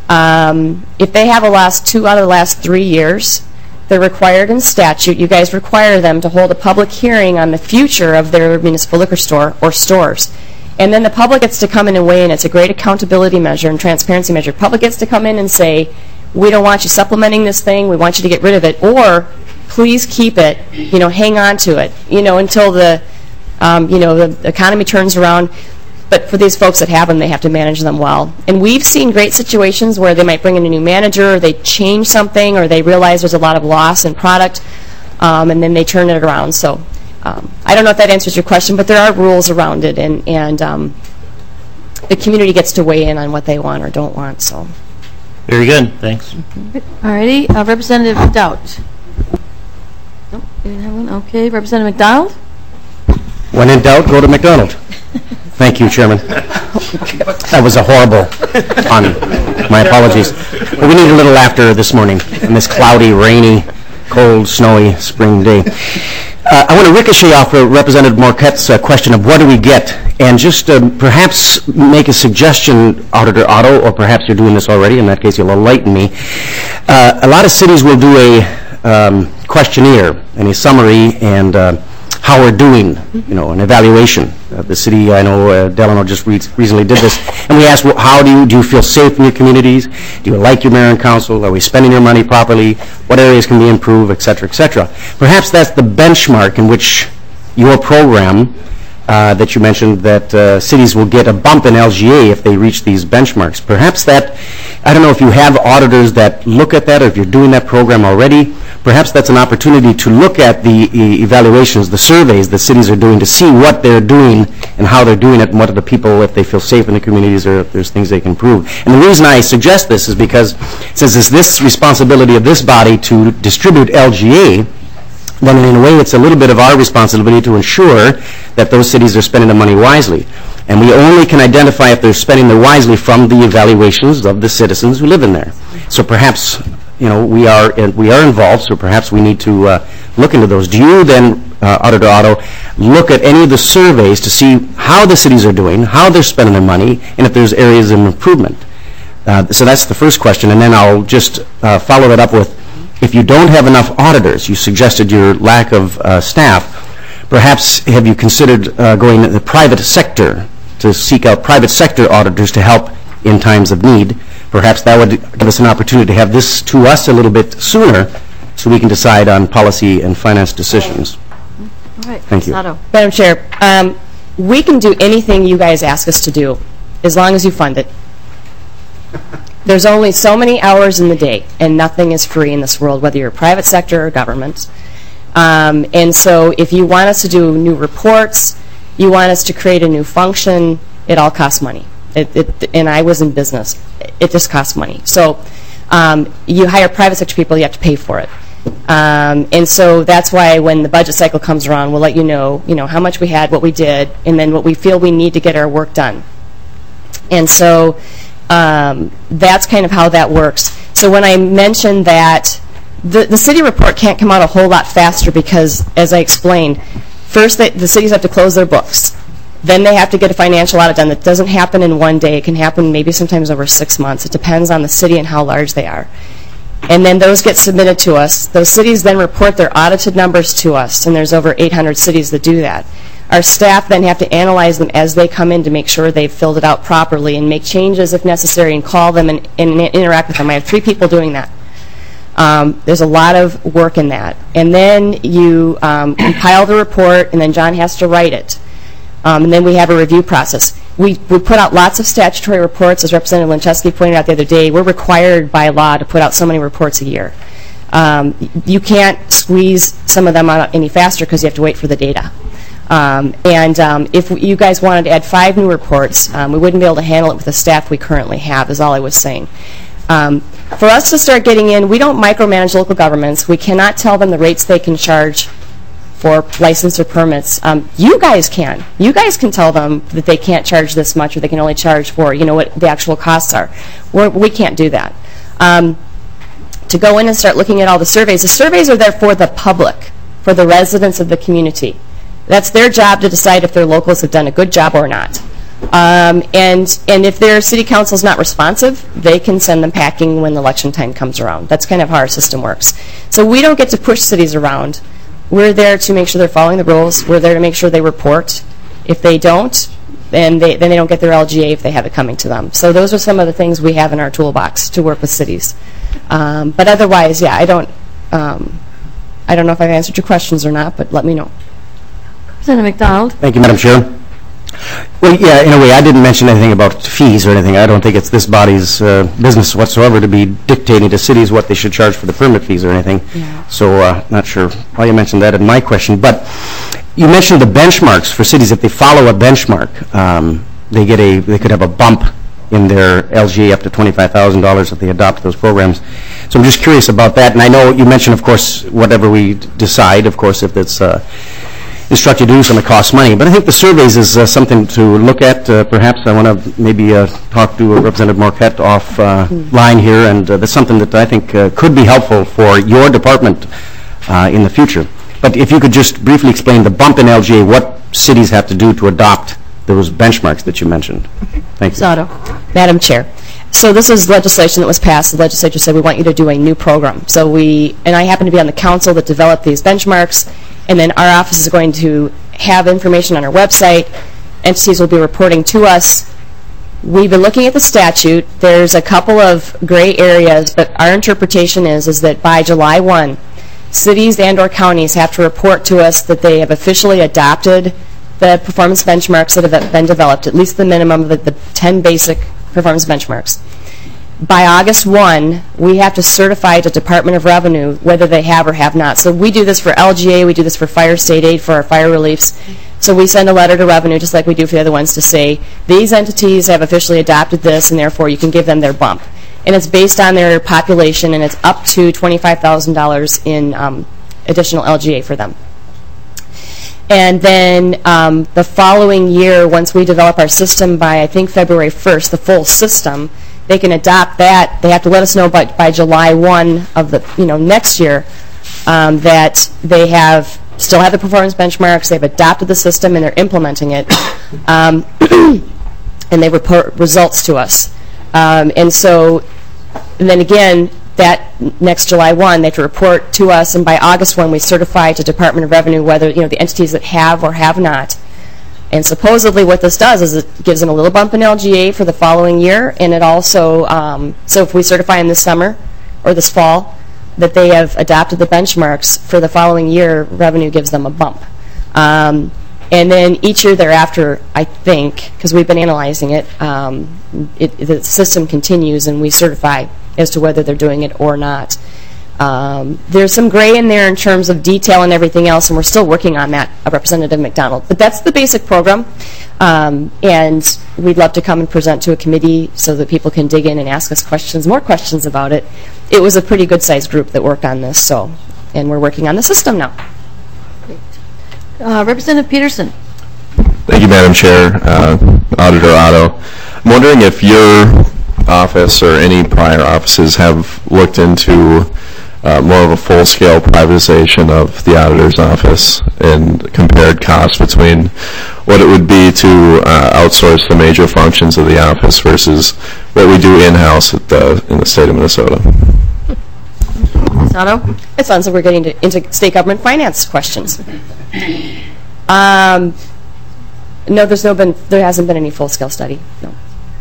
If they have a loss 2 out of the last 3 years, they're required in statute. You guys require them to hold a public hearing on the future of their municipal liquor store or stores. And then the public gets to come in and weigh in. It's a great accountability measure and transparency measure. Public gets to come in and say, we don't want you supplementing this thing. We want you to get rid of it. Or please keep it, hang on to it, until the economy turns around. But for these folks that have them, they have to manage them well. And we've seen great situations where they might bring in a new manager, or they change something, or they realize there's a lot of loss in product, and then they turn it around. So I don't know if that answers your question, but there are rules around it, and the community gets to weigh in on what they want or don't want. So. Very good. Thanks. All righty. Representative McDowd. Nope, you didn't have one. Okay. Representative McDonald? When in doubt, go to McDonald. Thank you, Chairman. That was a horrible pun. My apologies. But we need a little laughter this morning on this cloudy, rainy, cold, snowy spring day. I want to ricochet off Representative Marquette's question of what do we get, and just perhaps make a suggestion, Auditor Otto, or perhaps you're doing this already. In that case, you'll enlighten me. A lot of cities will do a questionnaire and a summary and how we're doing, an evaluation. The city, I know Delano just recently did this, and we asked, well, how do you feel safe in your communities? Do you like your mayor and council? Are we spending your money properly? What areas can be improved, et cetera, et cetera? Perhaps that's the benchmark in which your program that you mentioned, that cities will get a bump in LGA if they reach these benchmarks. Perhaps that, I don't know if you have auditors that look at that, or if you're doing that program already. Perhaps that's an opportunity to look at the evaluations, the surveys that cities are doing, to see what they're doing and how they're doing it, and what are the people, if they feel safe in the communities, or if there's things they can improve. And the reason I suggest this is because since it's this responsibility of this body to distribute LGA, then in a way it's a little bit of our responsibility to ensure that those cities are spending the money wisely. And we only can identify if they're spending it wisely from the evaluations of the citizens who live in there. So perhaps we are involved, so perhaps we need to look into those. Do you then, Auditor Otto, look at any of the surveys to see how the cities are doing, how they're spending their money, and if there's areas of improvement? So that's the first question, and then I'll just follow that up with, if you don't have enough auditors, you suggested your lack of staff, perhaps have you considered going in the private sector to seek out private sector auditors to help in times of need? Perhaps that would give us an opportunity to have this to us a little bit sooner so we can decide on policy and finance decisions. All right. Thank you. Madam Chair, we can do anything you guys ask us to do as long as you fund it. There's only so many hours in the day, and nothing is free in this world, whether you're private sector or government. And so if you want us to do new reports, you want us to create a new function, it all costs money. And I was in business. It just costs money. So you hire private sector people, you have to pay for it. And so that's why when the budget cycle comes around, we'll let you know how much we had, what we did, and then what we feel we need to get our work done. And so that's kind of how that works. So when I mentioned that the city report can't come out a whole lot faster because, as I explained, first the cities have to close their books. Then they have to get a financial audit done. That doesn't happen in one day. It can happen maybe sometimes over 6 months. It depends on the city and how large they are. And then those get submitted to us. Those cities then report their audited numbers to us, and there's over 800 cities that do that. Our staff then have to analyze them as they come in to make sure they've filled it out properly and make changes if necessary and call them and interact with them. I have 3 people doing that. There's a lot of work in that. And then you compile the report, and then John has to write it. And then we have a review process. We put out lots of statutory reports, as Representative Linczewski pointed out the other day. We're required by law to put out so many reports a year. You can't squeeze some of them out any faster because you have to wait for the data. If you guys wanted to add 5 new reports, we wouldn't be able to handle it with the staff we currently have, is all I was saying. For us to start getting in, we don't micromanage local governments. We cannot tell them the rates they can charge for license or permits. You guys can. You guys can tell them that they can't charge this much, or they can only charge for what the actual costs are. We can't do that. To go in and start looking at all the surveys are there for the public, for the residents of the community. That's their job to decide if their locals have done a good job or not. And if their city council is not responsive, they can send them packing when the election time comes around. That's kind of how our system works. So we don't get to push cities around. We're there to make sure they're following the rules. We're there to make sure they report. If they don't, then they don't get their LGA if they have it coming to them. So those are some of the things we have in our toolbox to work with cities. But otherwise, yeah, I don't know if I've answered your questions or not, but let me know. Representative McDonald. Thank you, Madam Chair. Well, yeah, in a way, I didn't mention anything about fees or anything. I don't think it's this body's business whatsoever to be dictating to cities what they should charge for the permit fees or anything. Yeah. So not sure why you mentioned that in my question. But you mentioned the benchmarks for cities. If they follow a benchmark, they could have a bump in their LGA up to $25,000 if they adopt those programs. So I'm just curious about that. And I know you mentioned, of course, whatever we decide, of course, if it's instructed to do something that costs money. But I think the surveys is something to look at. Perhaps I want to maybe talk to Representative Marquette offline here, and that's something that I think could be helpful for your department in the future. But if you could just briefly explain the bump in LGA, what cities have to do to adopt those benchmarks that you mentioned. Thank you. Otto. Madam Chair. So this is legislation that was passed. The legislature said we want you to do a new program. So and I happen to be on the council that developed these benchmarks, and then our office is going to have information on our website. Entities will be reporting to us. We've been looking at the statute. There's a couple of gray areas, but our interpretation is that by July 1, cities and/or counties have to report to us that they have officially adopted the performance benchmarks that have been developed, at least the minimum of the 10 basic performance benchmarks. By August 1, we have to certify to Department of Revenue whether they have or have not. So we do this for LGA, we do this for fire state aid, for our fire reliefs. So we send a letter to Revenue, just like we do for the other ones, to say, these entities have officially adopted this, and therefore you can give them their bump. And it's based on their population, and it's up to $25,000 in additional LGA for them. And then the following year, once we develop our system by, I think, February 1st, the full system, they can adopt that. They have to let us know by July 1 of the next year that they still have the performance benchmarks, they've adopted the system, and they're implementing it. And they report results to us. And then again, that next July 1, they have to report to us, and by August 1, we certify to Department of Revenue whether the entities that have or have not. And supposedly what this does is it gives them a little bump in LGA for the following year, and it also, so if we certify in this summer or this fall that they have adopted the benchmarks for the following year, Revenue gives them a bump. And then each year thereafter, I think, because we've been analyzing it, the system continues and we certify as to whether they're doing it or not. There's some gray in there in terms of detail and everything else, and we're still working on that, Representative McDonald. But that's the basic program, and we'd love to come and present to a committee so that people can dig in and ask us more questions about it. It was a pretty good-sized group that worked on this, and we're working on the system now. Representative Peterson. Thank you, Madam Chair. Auditor Otto. I'm wondering if your office or any prior offices have looked into more of a full-scale privatization of the auditor's office and compared costs between what it would be to outsource the major functions of the office versus what we do in-house in the state of Minnesota. Ms. Otto? It sounds like we're getting into state government finance questions. No, there hasn't been any full-scale study. No.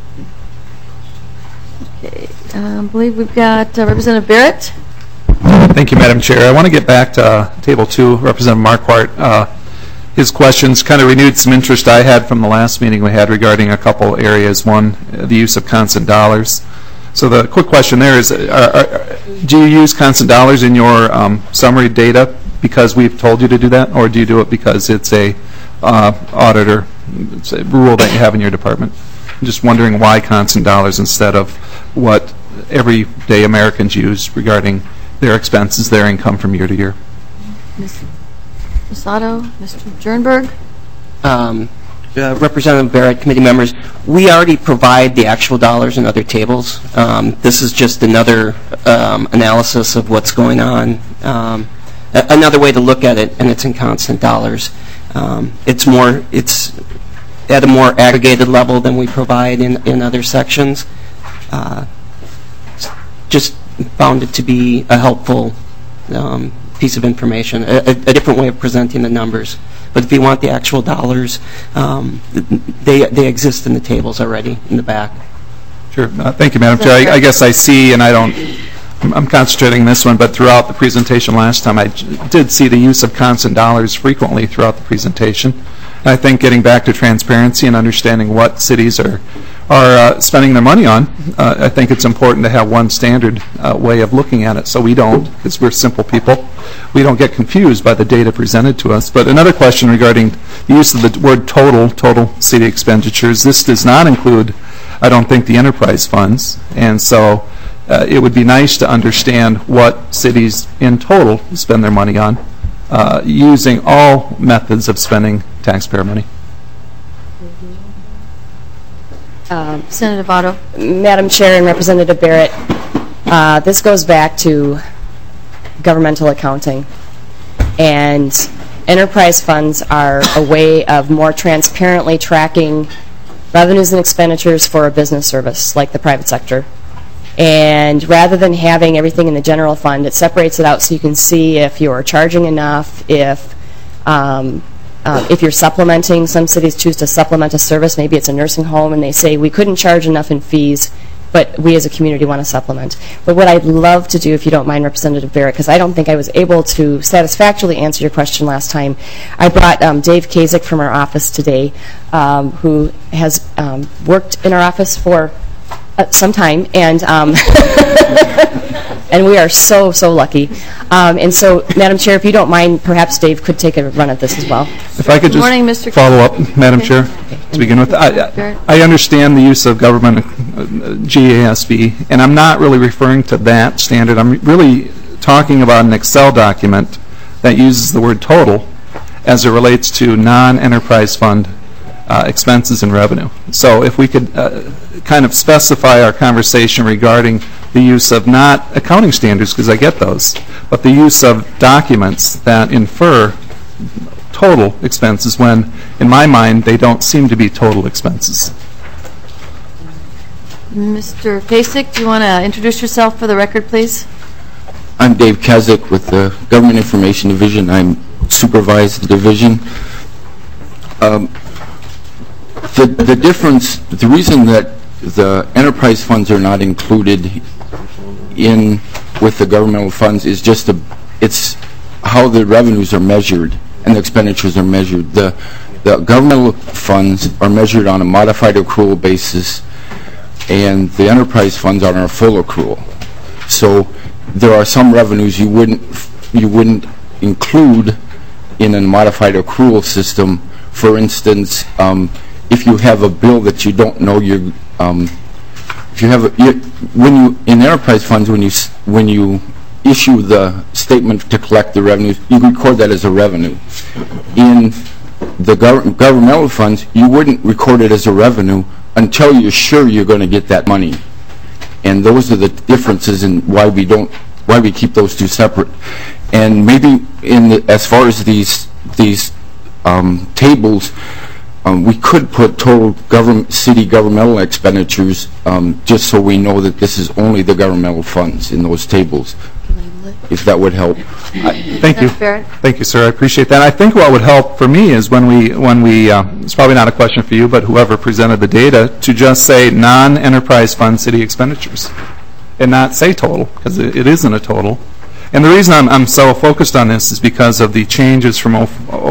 Okay. I believe we've got Representative Barrett. Thank you, Madam Chair. I want to get back to Table 2, Representative Marquardt. His questions kind of renewed some interest I had from the last meeting we had regarding a couple areas. One, the use of constant dollars. So the quick question there is, do you use constant dollars in your summary data because we've told you to do that, or do you do it because it's a auditor, it's a rule that you have in your department? I'm just wondering why constant dollars instead of what everyday Americans use regarding their expenses, their income from year to year. Ms. Otto, Mr. Jernberg. Representative Barrett, committee members, we already provide the actual dollars in other tables. This is just another analysis of what's going on. Another way to look at it, and it's in constant dollars. It's at a more aggregated level than we provide in other sections. Just found it to be a helpful piece of information, a different way of presenting the numbers. But if you want the actual dollars, they exist in the tables already in the back. Sure. Thank you, Madam Chair. I guess I see, and I'm concentrating on this one, but throughout the presentation last time, I did see the use of constant dollars frequently throughout the presentation. And I think getting back to transparency and understanding what cities are spending their money on, I think it's important to have one standard way of looking at it, so we don't, because we're simple people, we don't get confused by the data presented to us. But another question regarding the use of the word total city expenditures. This does not include, I don't think, the enterprise funds, and so it would be nice to understand what cities in total spend their money on, using all methods of spending taxpayer money. Senator Otto. Madam Chair and Representative Barrett, this goes back to governmental accounting. And enterprise funds are a way of more transparently tracking revenues and expenditures for a business service like the private sector. And rather than having everything in the general fund, it separates it out so you can see if you're charging enough, if you're supplementing. Some cities choose to supplement a service. Maybe it's a nursing home, and they say, we couldn't charge enough in fees, but we as a community want to supplement. But what I'd love to do, if you don't mind, Representative Barrett, because I don't think I was able to satisfactorily answer your question last time, I brought Dave Kasich from our office today, who has worked in our office for some time, and and we are so lucky. And so, Madam Chair, if you don't mind, perhaps Dave could take a run at this as well. If I could just follow up, Madam Chair, to begin with. I understand the use of government GASB, and I'm not really referring to that standard. I'm really talking about an Excel document that uses the word total as it relates to non-enterprise fund expenses and revenue. So if we could kind of specify our conversation regarding the use of not accounting standards, because I get those, but the use of documents that infer total expenses when, in my mind, they don't seem to be total expenses. Mr. Kasich, do you want to introduce yourself for the record, please? I'm Dave Kasich with the Government Information Division. I supervise the division. The difference, the reason that the enterprise funds are not included in with the governmental funds is just it's how the revenues are measured and the expenditures are measured. The governmental funds are measured on a modified accrual basis, and the enterprise funds are on a full accrual. So there are some revenues you wouldn't include in a modified accrual system. For instance, if you have a bill that you don't know if you have in enterprise funds, when you issue the statement to collect the revenues, you record that as a revenue. In the governmental funds, you wouldn't record it as a revenue until you're sure you're going to get that money. And those are the differences in why we keep those two separate. And maybe as far as these tables, we could put total city governmental expenditures just so we know that this is only the governmental funds in those tables, if that would help. Thank you. Thank you, sir. I appreciate that. I think what would help for me is when we it's probably not a question for you, but whoever presented the data, to just say non-enterprise fund city expenditures and not say total, because it isn't a total. And the reason I'm so focused on this is because of the changes from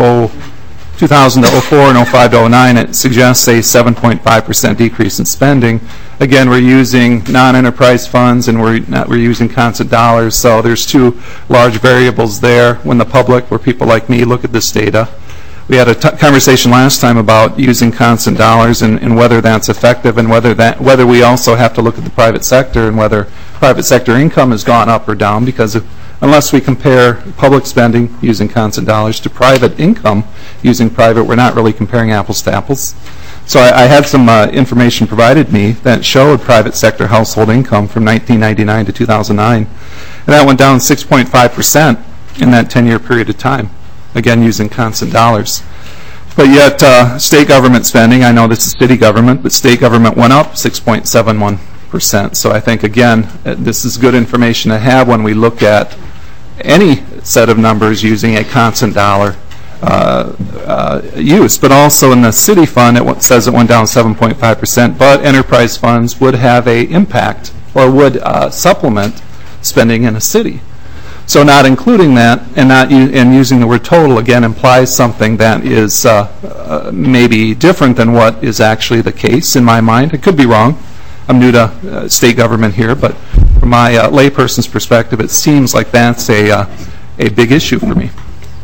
2000 to 04 and 05 to 09. It suggests a 7.5% decrease in spending. Again, we're using non-enterprise funds, and we're using constant dollars, so there's two large variables there when the public, or people like me, look at this data. We had a conversation last time about using constant dollars and whether that's effective, and whether we also have to look at the private sector and whether private sector income has gone up or down, because unless we compare public spending using constant dollars to private income using private, we're not really comparing apples to apples. So I had some information provided me that showed private sector household income from 1999 to 2009, and that went down 6.5% in that 10-year period of time, again using constant dollars. But yet, state government spending, I know this is city government, but state government went up 6.71%. So I think, again, this is good information to have when we look at any set of numbers using a constant dollar use. But also in the city fund, it says it went down 7.5%, but enterprise funds would have an impact or would supplement spending in a city. So not including that and using the word total, again, implies something that is maybe different than what is actually the case in my mind. It could be wrong. I'm new to state government here, but from my layperson's perspective, it seems like that's a big issue for me.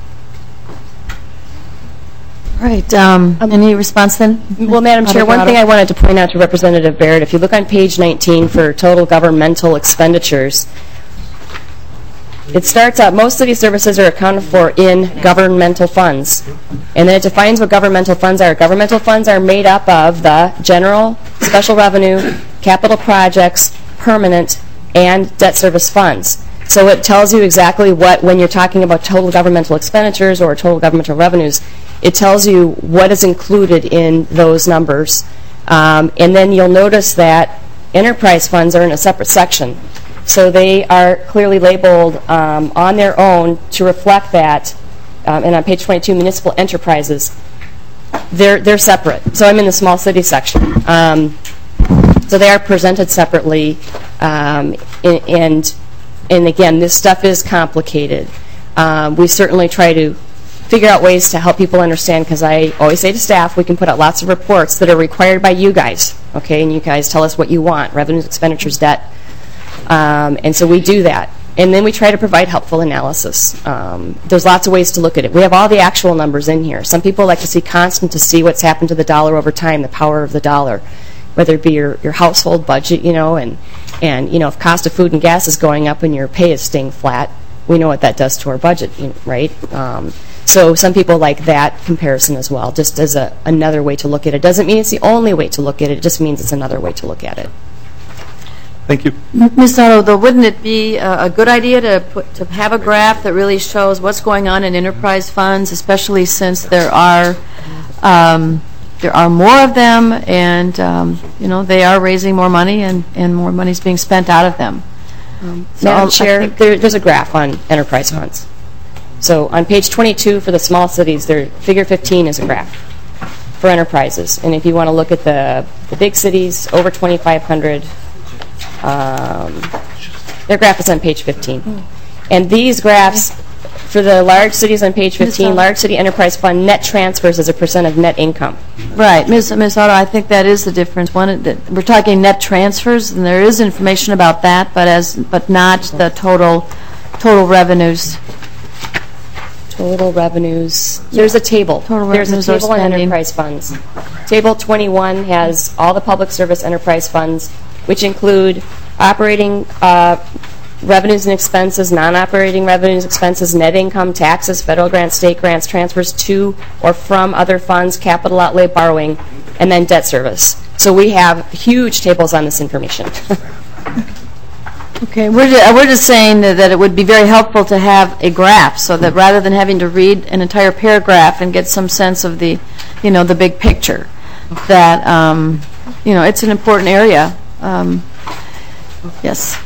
All right. Any response then? Well, Madam Chair, one thing I wanted to point out to Representative Barrett, if you look on page 19 for total governmental expenditures, it starts out, most city services are accounted for in governmental funds. And then it defines what governmental funds are. Governmental funds are made up of the general, special revenue, capital projects, permanent, and debt service funds. So it tells you exactly what, when you're talking about total governmental expenditures or total governmental revenues, it tells you what is included in those numbers. And then you'll notice that enterprise funds are in a separate section. So they are clearly labeled on their own to reflect that. And on page 22, municipal enterprises, they're separate. So I'm in the small city section. So they are presented separately. And again, this stuff is complicated. We certainly try to figure out ways to help people understand, because I always say to staff, we can put out lots of reports that are required by you guys, okay? And you guys tell us what you want, revenues, expenditures, debt. And so we do that. And then we try to provide helpful analysis. There's lots of ways to look at it. We have all the actual numbers in here. Some people like to see constant to see what's happened to the dollar over time, the power of the dollar, whether it be your household budget, you know, and you know, if cost of food and gas is going up and your pay is staying flat, we know what that does to our budget, right? So some people like that comparison as well, just as another way to look at it. Doesn't mean it's the only way to look at it. It just means it's another way to look at it. Thank you. Ms. Otto, though, wouldn't it be a good idea to have a graph that really shows what's going on in enterprise funds, especially since there are more of them, and you know, they are raising more money, and more money is being spent out of them. Madam Chair, there's a graph on enterprise funds. So on page 22 for the small cities, figure 15 is a graph for enterprises. And if you want to look at the big cities, over 2,500, their graph is on page 15. And these graphs, for the large cities on page 15, large city enterprise fund net transfers as a percent of net income. Right. Ms. Otto, I think that is the difference. We're talking net transfers, and there is information about that, but not the total revenues. Total revenues. There's a table. There's a table on enterprise funds. Table 21 has all the public service enterprise funds, which include operating revenues and expenses, non-operating revenues, expenses, net income, taxes, federal grants, state grants, transfers to or from other funds, capital outlay, borrowing, and then debt service. So we have huge tables on this information. Okay, we're just saying that it would be very helpful to have a graph, so that rather than having to read an entire paragraph and get some sense of the, you know, the big picture, that you know, it's an important area. Yes.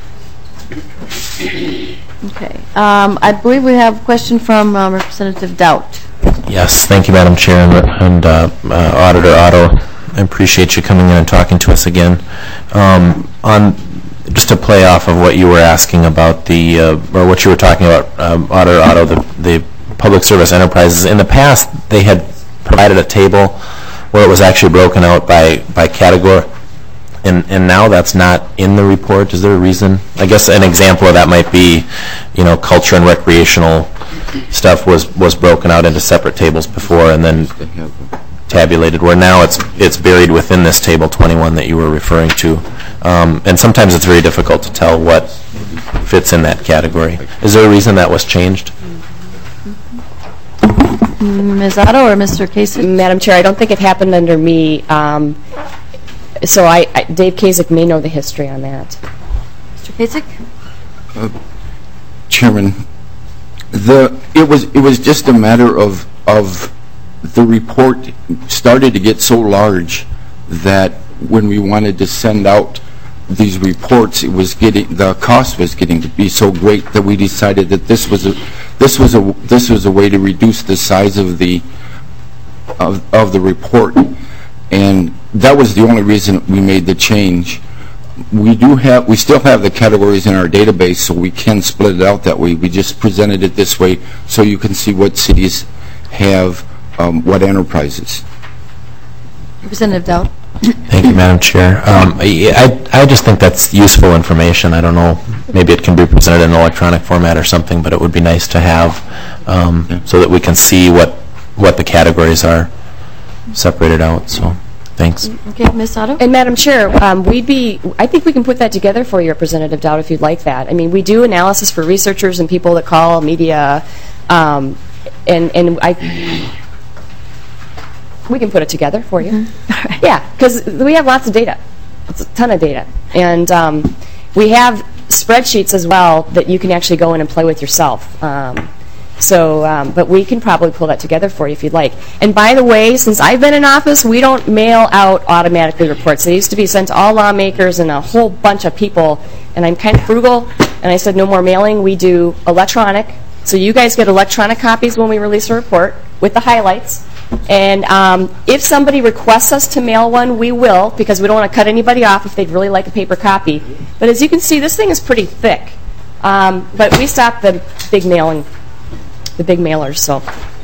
Okay. I believe we have a question from Representative Doubt. Yes, thank you, Madam Chair, and Auditor Otto. I appreciate you coming in and talking to us again. Just to play off of what you were asking about or what you were talking about, Auditor Otto, the public service enterprises. In the past, they had provided a table where it was actually broken out by category. And now that's not in the report. Is there a reason? I guess an example of that might be, you know, culture and recreational stuff was broken out into separate tables before and then tabulated, where now it's buried within this table 21 that you were referring to. And sometimes it's very difficult to tell what fits in that category. Is there a reason that was changed? Ms. Otto or Mr. Kasich? Madam Chair, I don't think it happened under me. So Dave Kasich may know the history on that. Mr. Kasich? Chairman, it was just a matter of the report started to get so large that when we wanted to send out these reports, the cost was getting to be so great that we decided that this was a way to reduce the size of the report, and that was the only reason we made the change. We still have the categories in our database, so we can split it out that way. We just presented it this way so you can see what cities have what enterprises. Representative Dowd. Thank you, Madam Chair. I just think that's useful information. I don't know, maybe it can be presented in an electronic format or something, but it would be nice to have so that we can see what the categories are separated out. So, thanks. Okay, Ms. Otto? And Madam Chair, I think we can put that together for you, Representative Dowd, if you'd like that. I mean, we do analysis for researchers and people that call media, we can put it together for you. Right. Yeah, because we have lots of data. It's a ton of data. And we have spreadsheets as well that you can actually go in and play with yourself. But we can probably pull that together for you if you'd like. And by the way, since I've been in office, we don't mail out automatically reports. They used to be sent to all lawmakers and a whole bunch of people. And I'm kind of frugal, and I said no more mailing. We do electronic. So you guys get electronic copies when we release a report with the highlights. And if somebody requests us to mail one, we will, because we don't want to cut anybody off if they'd really like a paper copy. But as you can see, this thing is pretty thick. But we stopped the big mailing, the big mailers. So,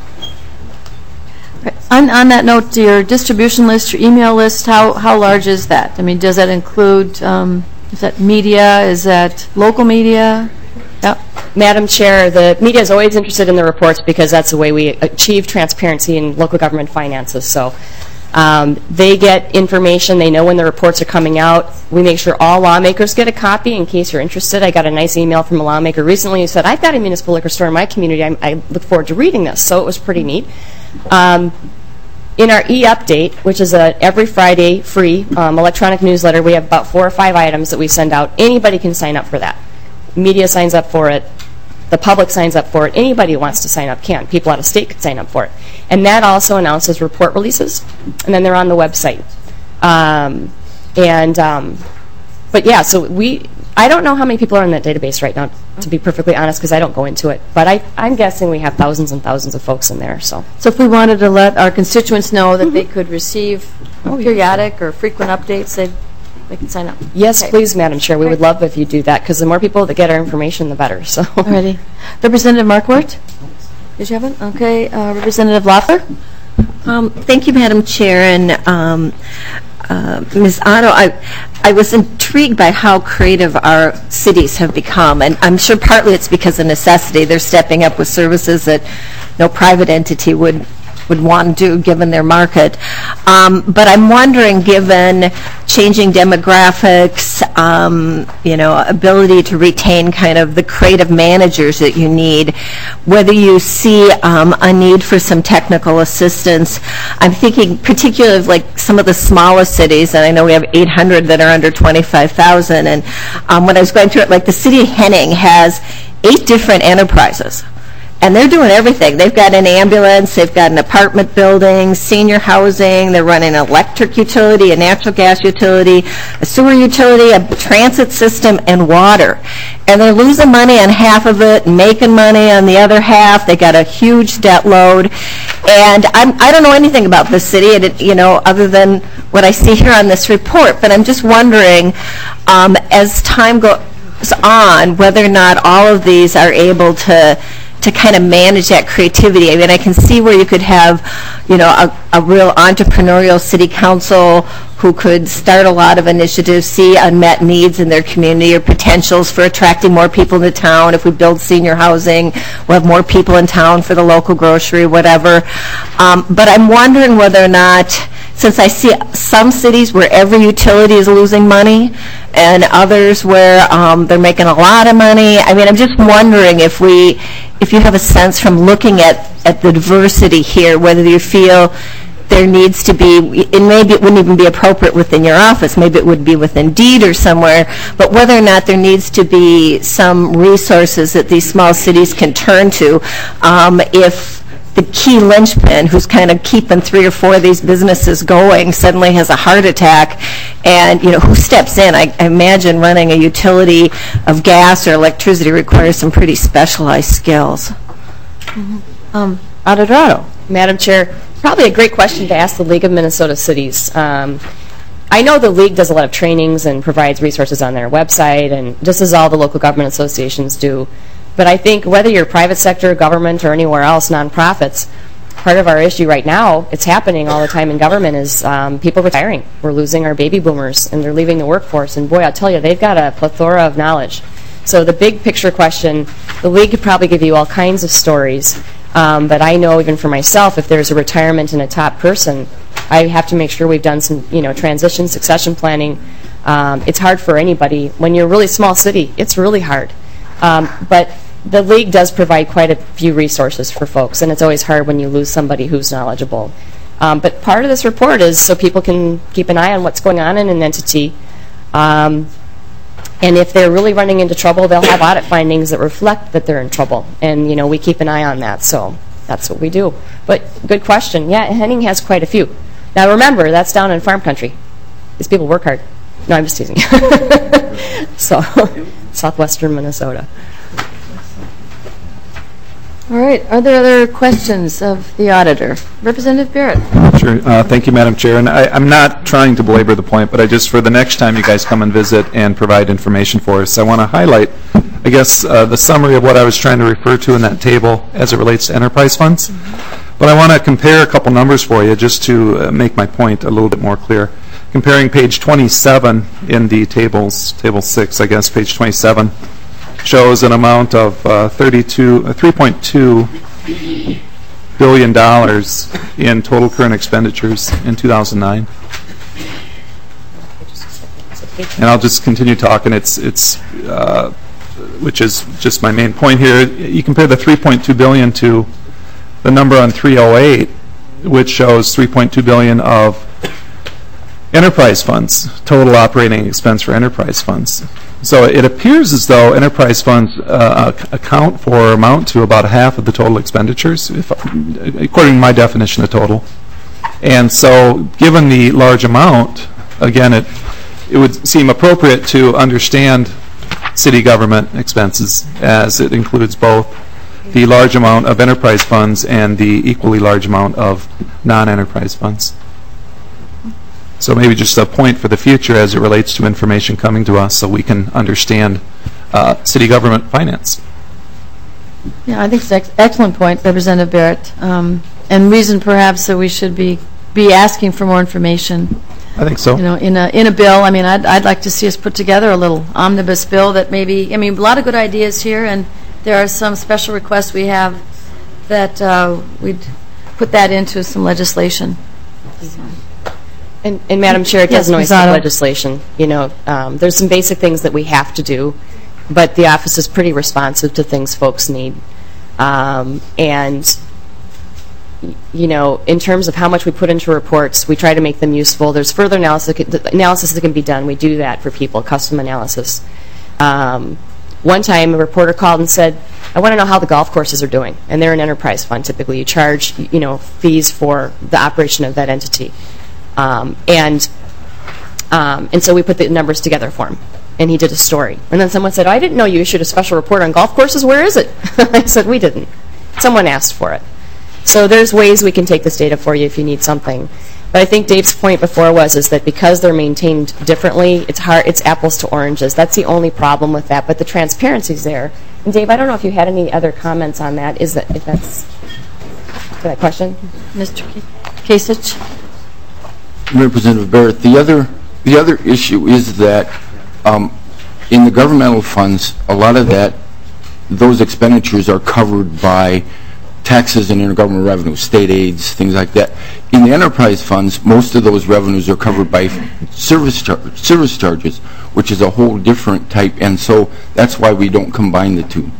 on that note, your distribution list, your email list, how large is that? I mean, does that include, is that media? Is that local media? Yep. Madam Chair, the media is always interested in the reports because that's the way we achieve transparency in local government finances. So they get information. They know when the reports are coming out. We make sure all lawmakers get a copy in case you're interested. I got a nice email from a lawmaker recently who said, I've got a municipal liquor store in my community. I look forward to reading this. So it was pretty neat. In our e-update, which is a every Friday free electronic newsletter, we have about 4 or 5 items that we send out. Anybody can sign up for that. Media signs up for it. The public signs up for it. Anybody who wants to sign up can. People out of state can sign up for it. And that also announces report releases, and then they're on the website. But yeah, so I don't know how many people are in that database right now, to be perfectly honest, because I don't go into it. But I'm guessing we have thousands and thousands of folks in there. So if we wanted to let our constituents know that they could receive periodic or frequent updates, they can sign up. Yes, okay. Please, Madam Chair. We would love if you do that, because the more people that get our information, the better. So. Alrighty. Representative Markwart? Did you have it? Okay. Representative Loeffler? Thank you, Madam Chair. And Ms. Otto, I was intrigued by how creative our cities have become. And I'm sure partly it's because of necessity. They're stepping up with services that no private entity would want to do given their market. But I'm wondering, given changing demographics, ability to retain kind of the creative managers that you need, whether you see a need for some technical assistance. I'm thinking particularly of like some of the smaller cities, and I know we have 800 that are under 25,000. And when I was going through it, like the city of Henning has 8 different enterprises. And they're doing everything. They've got an ambulance, they've got an apartment building, senior housing, they're running an electric utility, a natural gas utility, a sewer utility, a transit system, and water. And they're losing money on half of it, making money on the other half. They got a huge debt load. And I don't know anything about this city, other than what I see here on this report. But I'm just wondering, as time goes on, whether or not all of these are able to kind of manage that creativity. I mean, I can see where you could have, a real entrepreneurial city council who could start a lot of initiatives, see unmet needs in their community or potentials for attracting more people to town. If we build senior housing, we'll have more people in town for the local grocery, whatever. But I'm wondering whether or not, since I see some cities where every utility is losing money and others where they're making a lot of money, I mean, I'm just wondering if you have a sense from looking at the diversity here, whether you feel there needs to be, and maybe it wouldn't even be appropriate within your office, maybe it would be within DEED or somewhere, but whether or not there needs to be some resources that these small cities can turn to if the key linchpin who's kind of keeping 3 or 4 of these businesses going suddenly has a heart attack, and who steps in? I imagine running a utility of gas or electricity requires some pretty specialized skills. Auditor Otto. Madam Chair, probably a great question to ask the League of Minnesota Cities. I know the League does a lot of trainings and provides resources on their website, and just as all the local government associations do. But I think whether you're private sector, government, or anywhere else, nonprofits, part of our issue right now, it's happening all the time in government, is people retiring. We're losing our baby boomers, and they're leaving the workforce. And boy, I'll tell you, they've got a plethora of knowledge. So the big picture question, the League could probably give you all kinds of stories. But I know even for myself, if there's a retirement in a top person, I have to make sure we've done some, transition, succession planning. It's hard for anybody. When you're a really small city, it's really hard. But the League does provide quite a few resources for folks, and it's always hard when you lose somebody who's knowledgeable. But part of this report is so people can keep an eye on what's going on in an entity. And if they're really running into trouble, they'll have audit findings that reflect that they're in trouble. And, we keep an eye on that. So that's what we do. But good question. Yeah, Henning has quite a few. Now, remember, that's down in farm country. These people work hard. No, I'm just teasing. So, southwestern Minnesota. All right. Are there other questions of the auditor? Representative Barrett. Sure. Thank you, Madam Chair. And I'm not trying to belabor the point, but for the next time you guys come and visit and provide information for us, I want to highlight, I guess, the summary of what I was trying to refer to in that table as it relates to enterprise funds. But I want to compare a couple numbers for you just to make my point a little bit more clear. Comparing page 27 in the table 6, I guess, page 27, shows an amount of $3.2 billion in total current expenditures in 2009. And I'll just continue talking. Which is just my main point here. You compare the $3.2 billion to the number on 308, which shows $3.2 billion of enterprise funds, total operating expense for enterprise funds. So it appears as though enterprise funds account for or amount to about half of the total expenditures, according to my definition of total. And so given the large amount, again, it would seem appropriate to understand city government expenses as it includes both the large amount of enterprise funds and the equally large amount of non-enterprise funds. So maybe just a point for the future as it relates to information coming to us so we can understand city government finance. Yeah, I think it's an excellent point, Representative Barrett, and reason perhaps that we should be asking for more information. I think so. In a bill, I mean, I'd like to see us put together a little omnibus bill that maybe, a lot of good ideas here, and there are some special requests we have that we'd put that into some legislation. And Madam Chair, it doesn't always Ms. take Otto. legislation. There's some basic things that we have to do, but the office is pretty responsive to things folks need. And in terms of how much we put into reports, we try to make them useful. There's further analysis that can be done. We do that for people, custom analysis. One time, a reporter called and said, I want to know how the golf courses are doing. And they're an enterprise fund. Typically, you charge, fees for the operation of that entity. And so we put the numbers together for him. And he did a story. And then someone said, I didn't know you issued a special report on golf courses. Where is it? I said, we didn't. Someone asked for it. So there's ways we can take this data for you if you need something. But I think Dave's point before is that because they're maintained differently, it's apples to oranges. That's the only problem with that. But the transparency's there. And Dave, I don't know if you had any other comments on that. If that's for that question? Mr. Kasich? Representative Barrett, the other issue is that in the governmental funds, a lot of those expenditures are covered by taxes and intergovernmental revenue, state aids, things like that. In the enterprise funds, most of those revenues are covered by service charges, which is a whole different type, and so that's why we don't combine the two.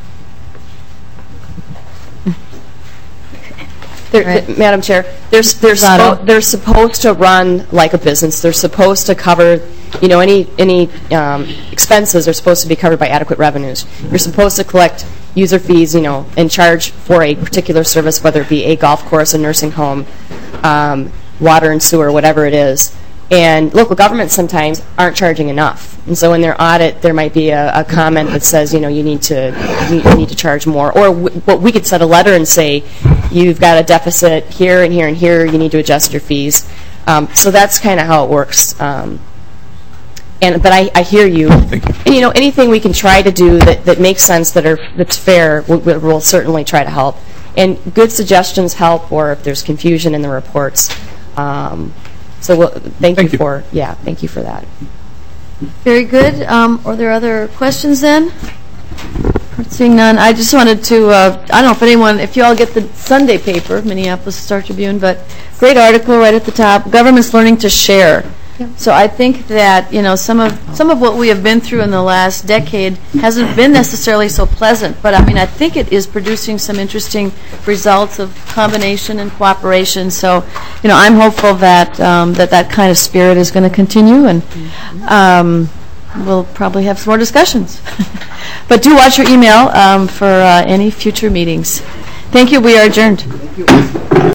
Madam Chair, they're supposed to run like a business. They're supposed to cover, any expenses are supposed to be covered by adequate revenues. You're supposed to collect user fees, and charge for a particular service, whether it be a golf course, a nursing home, water and sewer, whatever it is. And local governments sometimes aren't charging enough. And so in their audit, there might be a comment that says, you need to charge more. Or we could send a letter and say, you've got a deficit here and here and here, you need to adjust your fees. So that's kind of how it works. But I hear you. Thank you. And anything we can try to do that makes sense, that's fair, we'll certainly try to help. And good suggestions help, or if there's confusion in the reports. Thank you for that. Very good. Are there other questions then? Seeing none, I just wanted to, I don't know if you all get the Sunday paper, Minneapolis Star Tribune, but great article right at the top, Government's Learning to Share. So I think that, some of what we have been through in the last decade hasn't been necessarily so pleasant, but I think it is producing some interesting results of combination and cooperation. So, I'm hopeful that that kind of spirit is going to continue, and we'll probably have some more discussions. But do watch your email for any future meetings. Thank you. We are adjourned.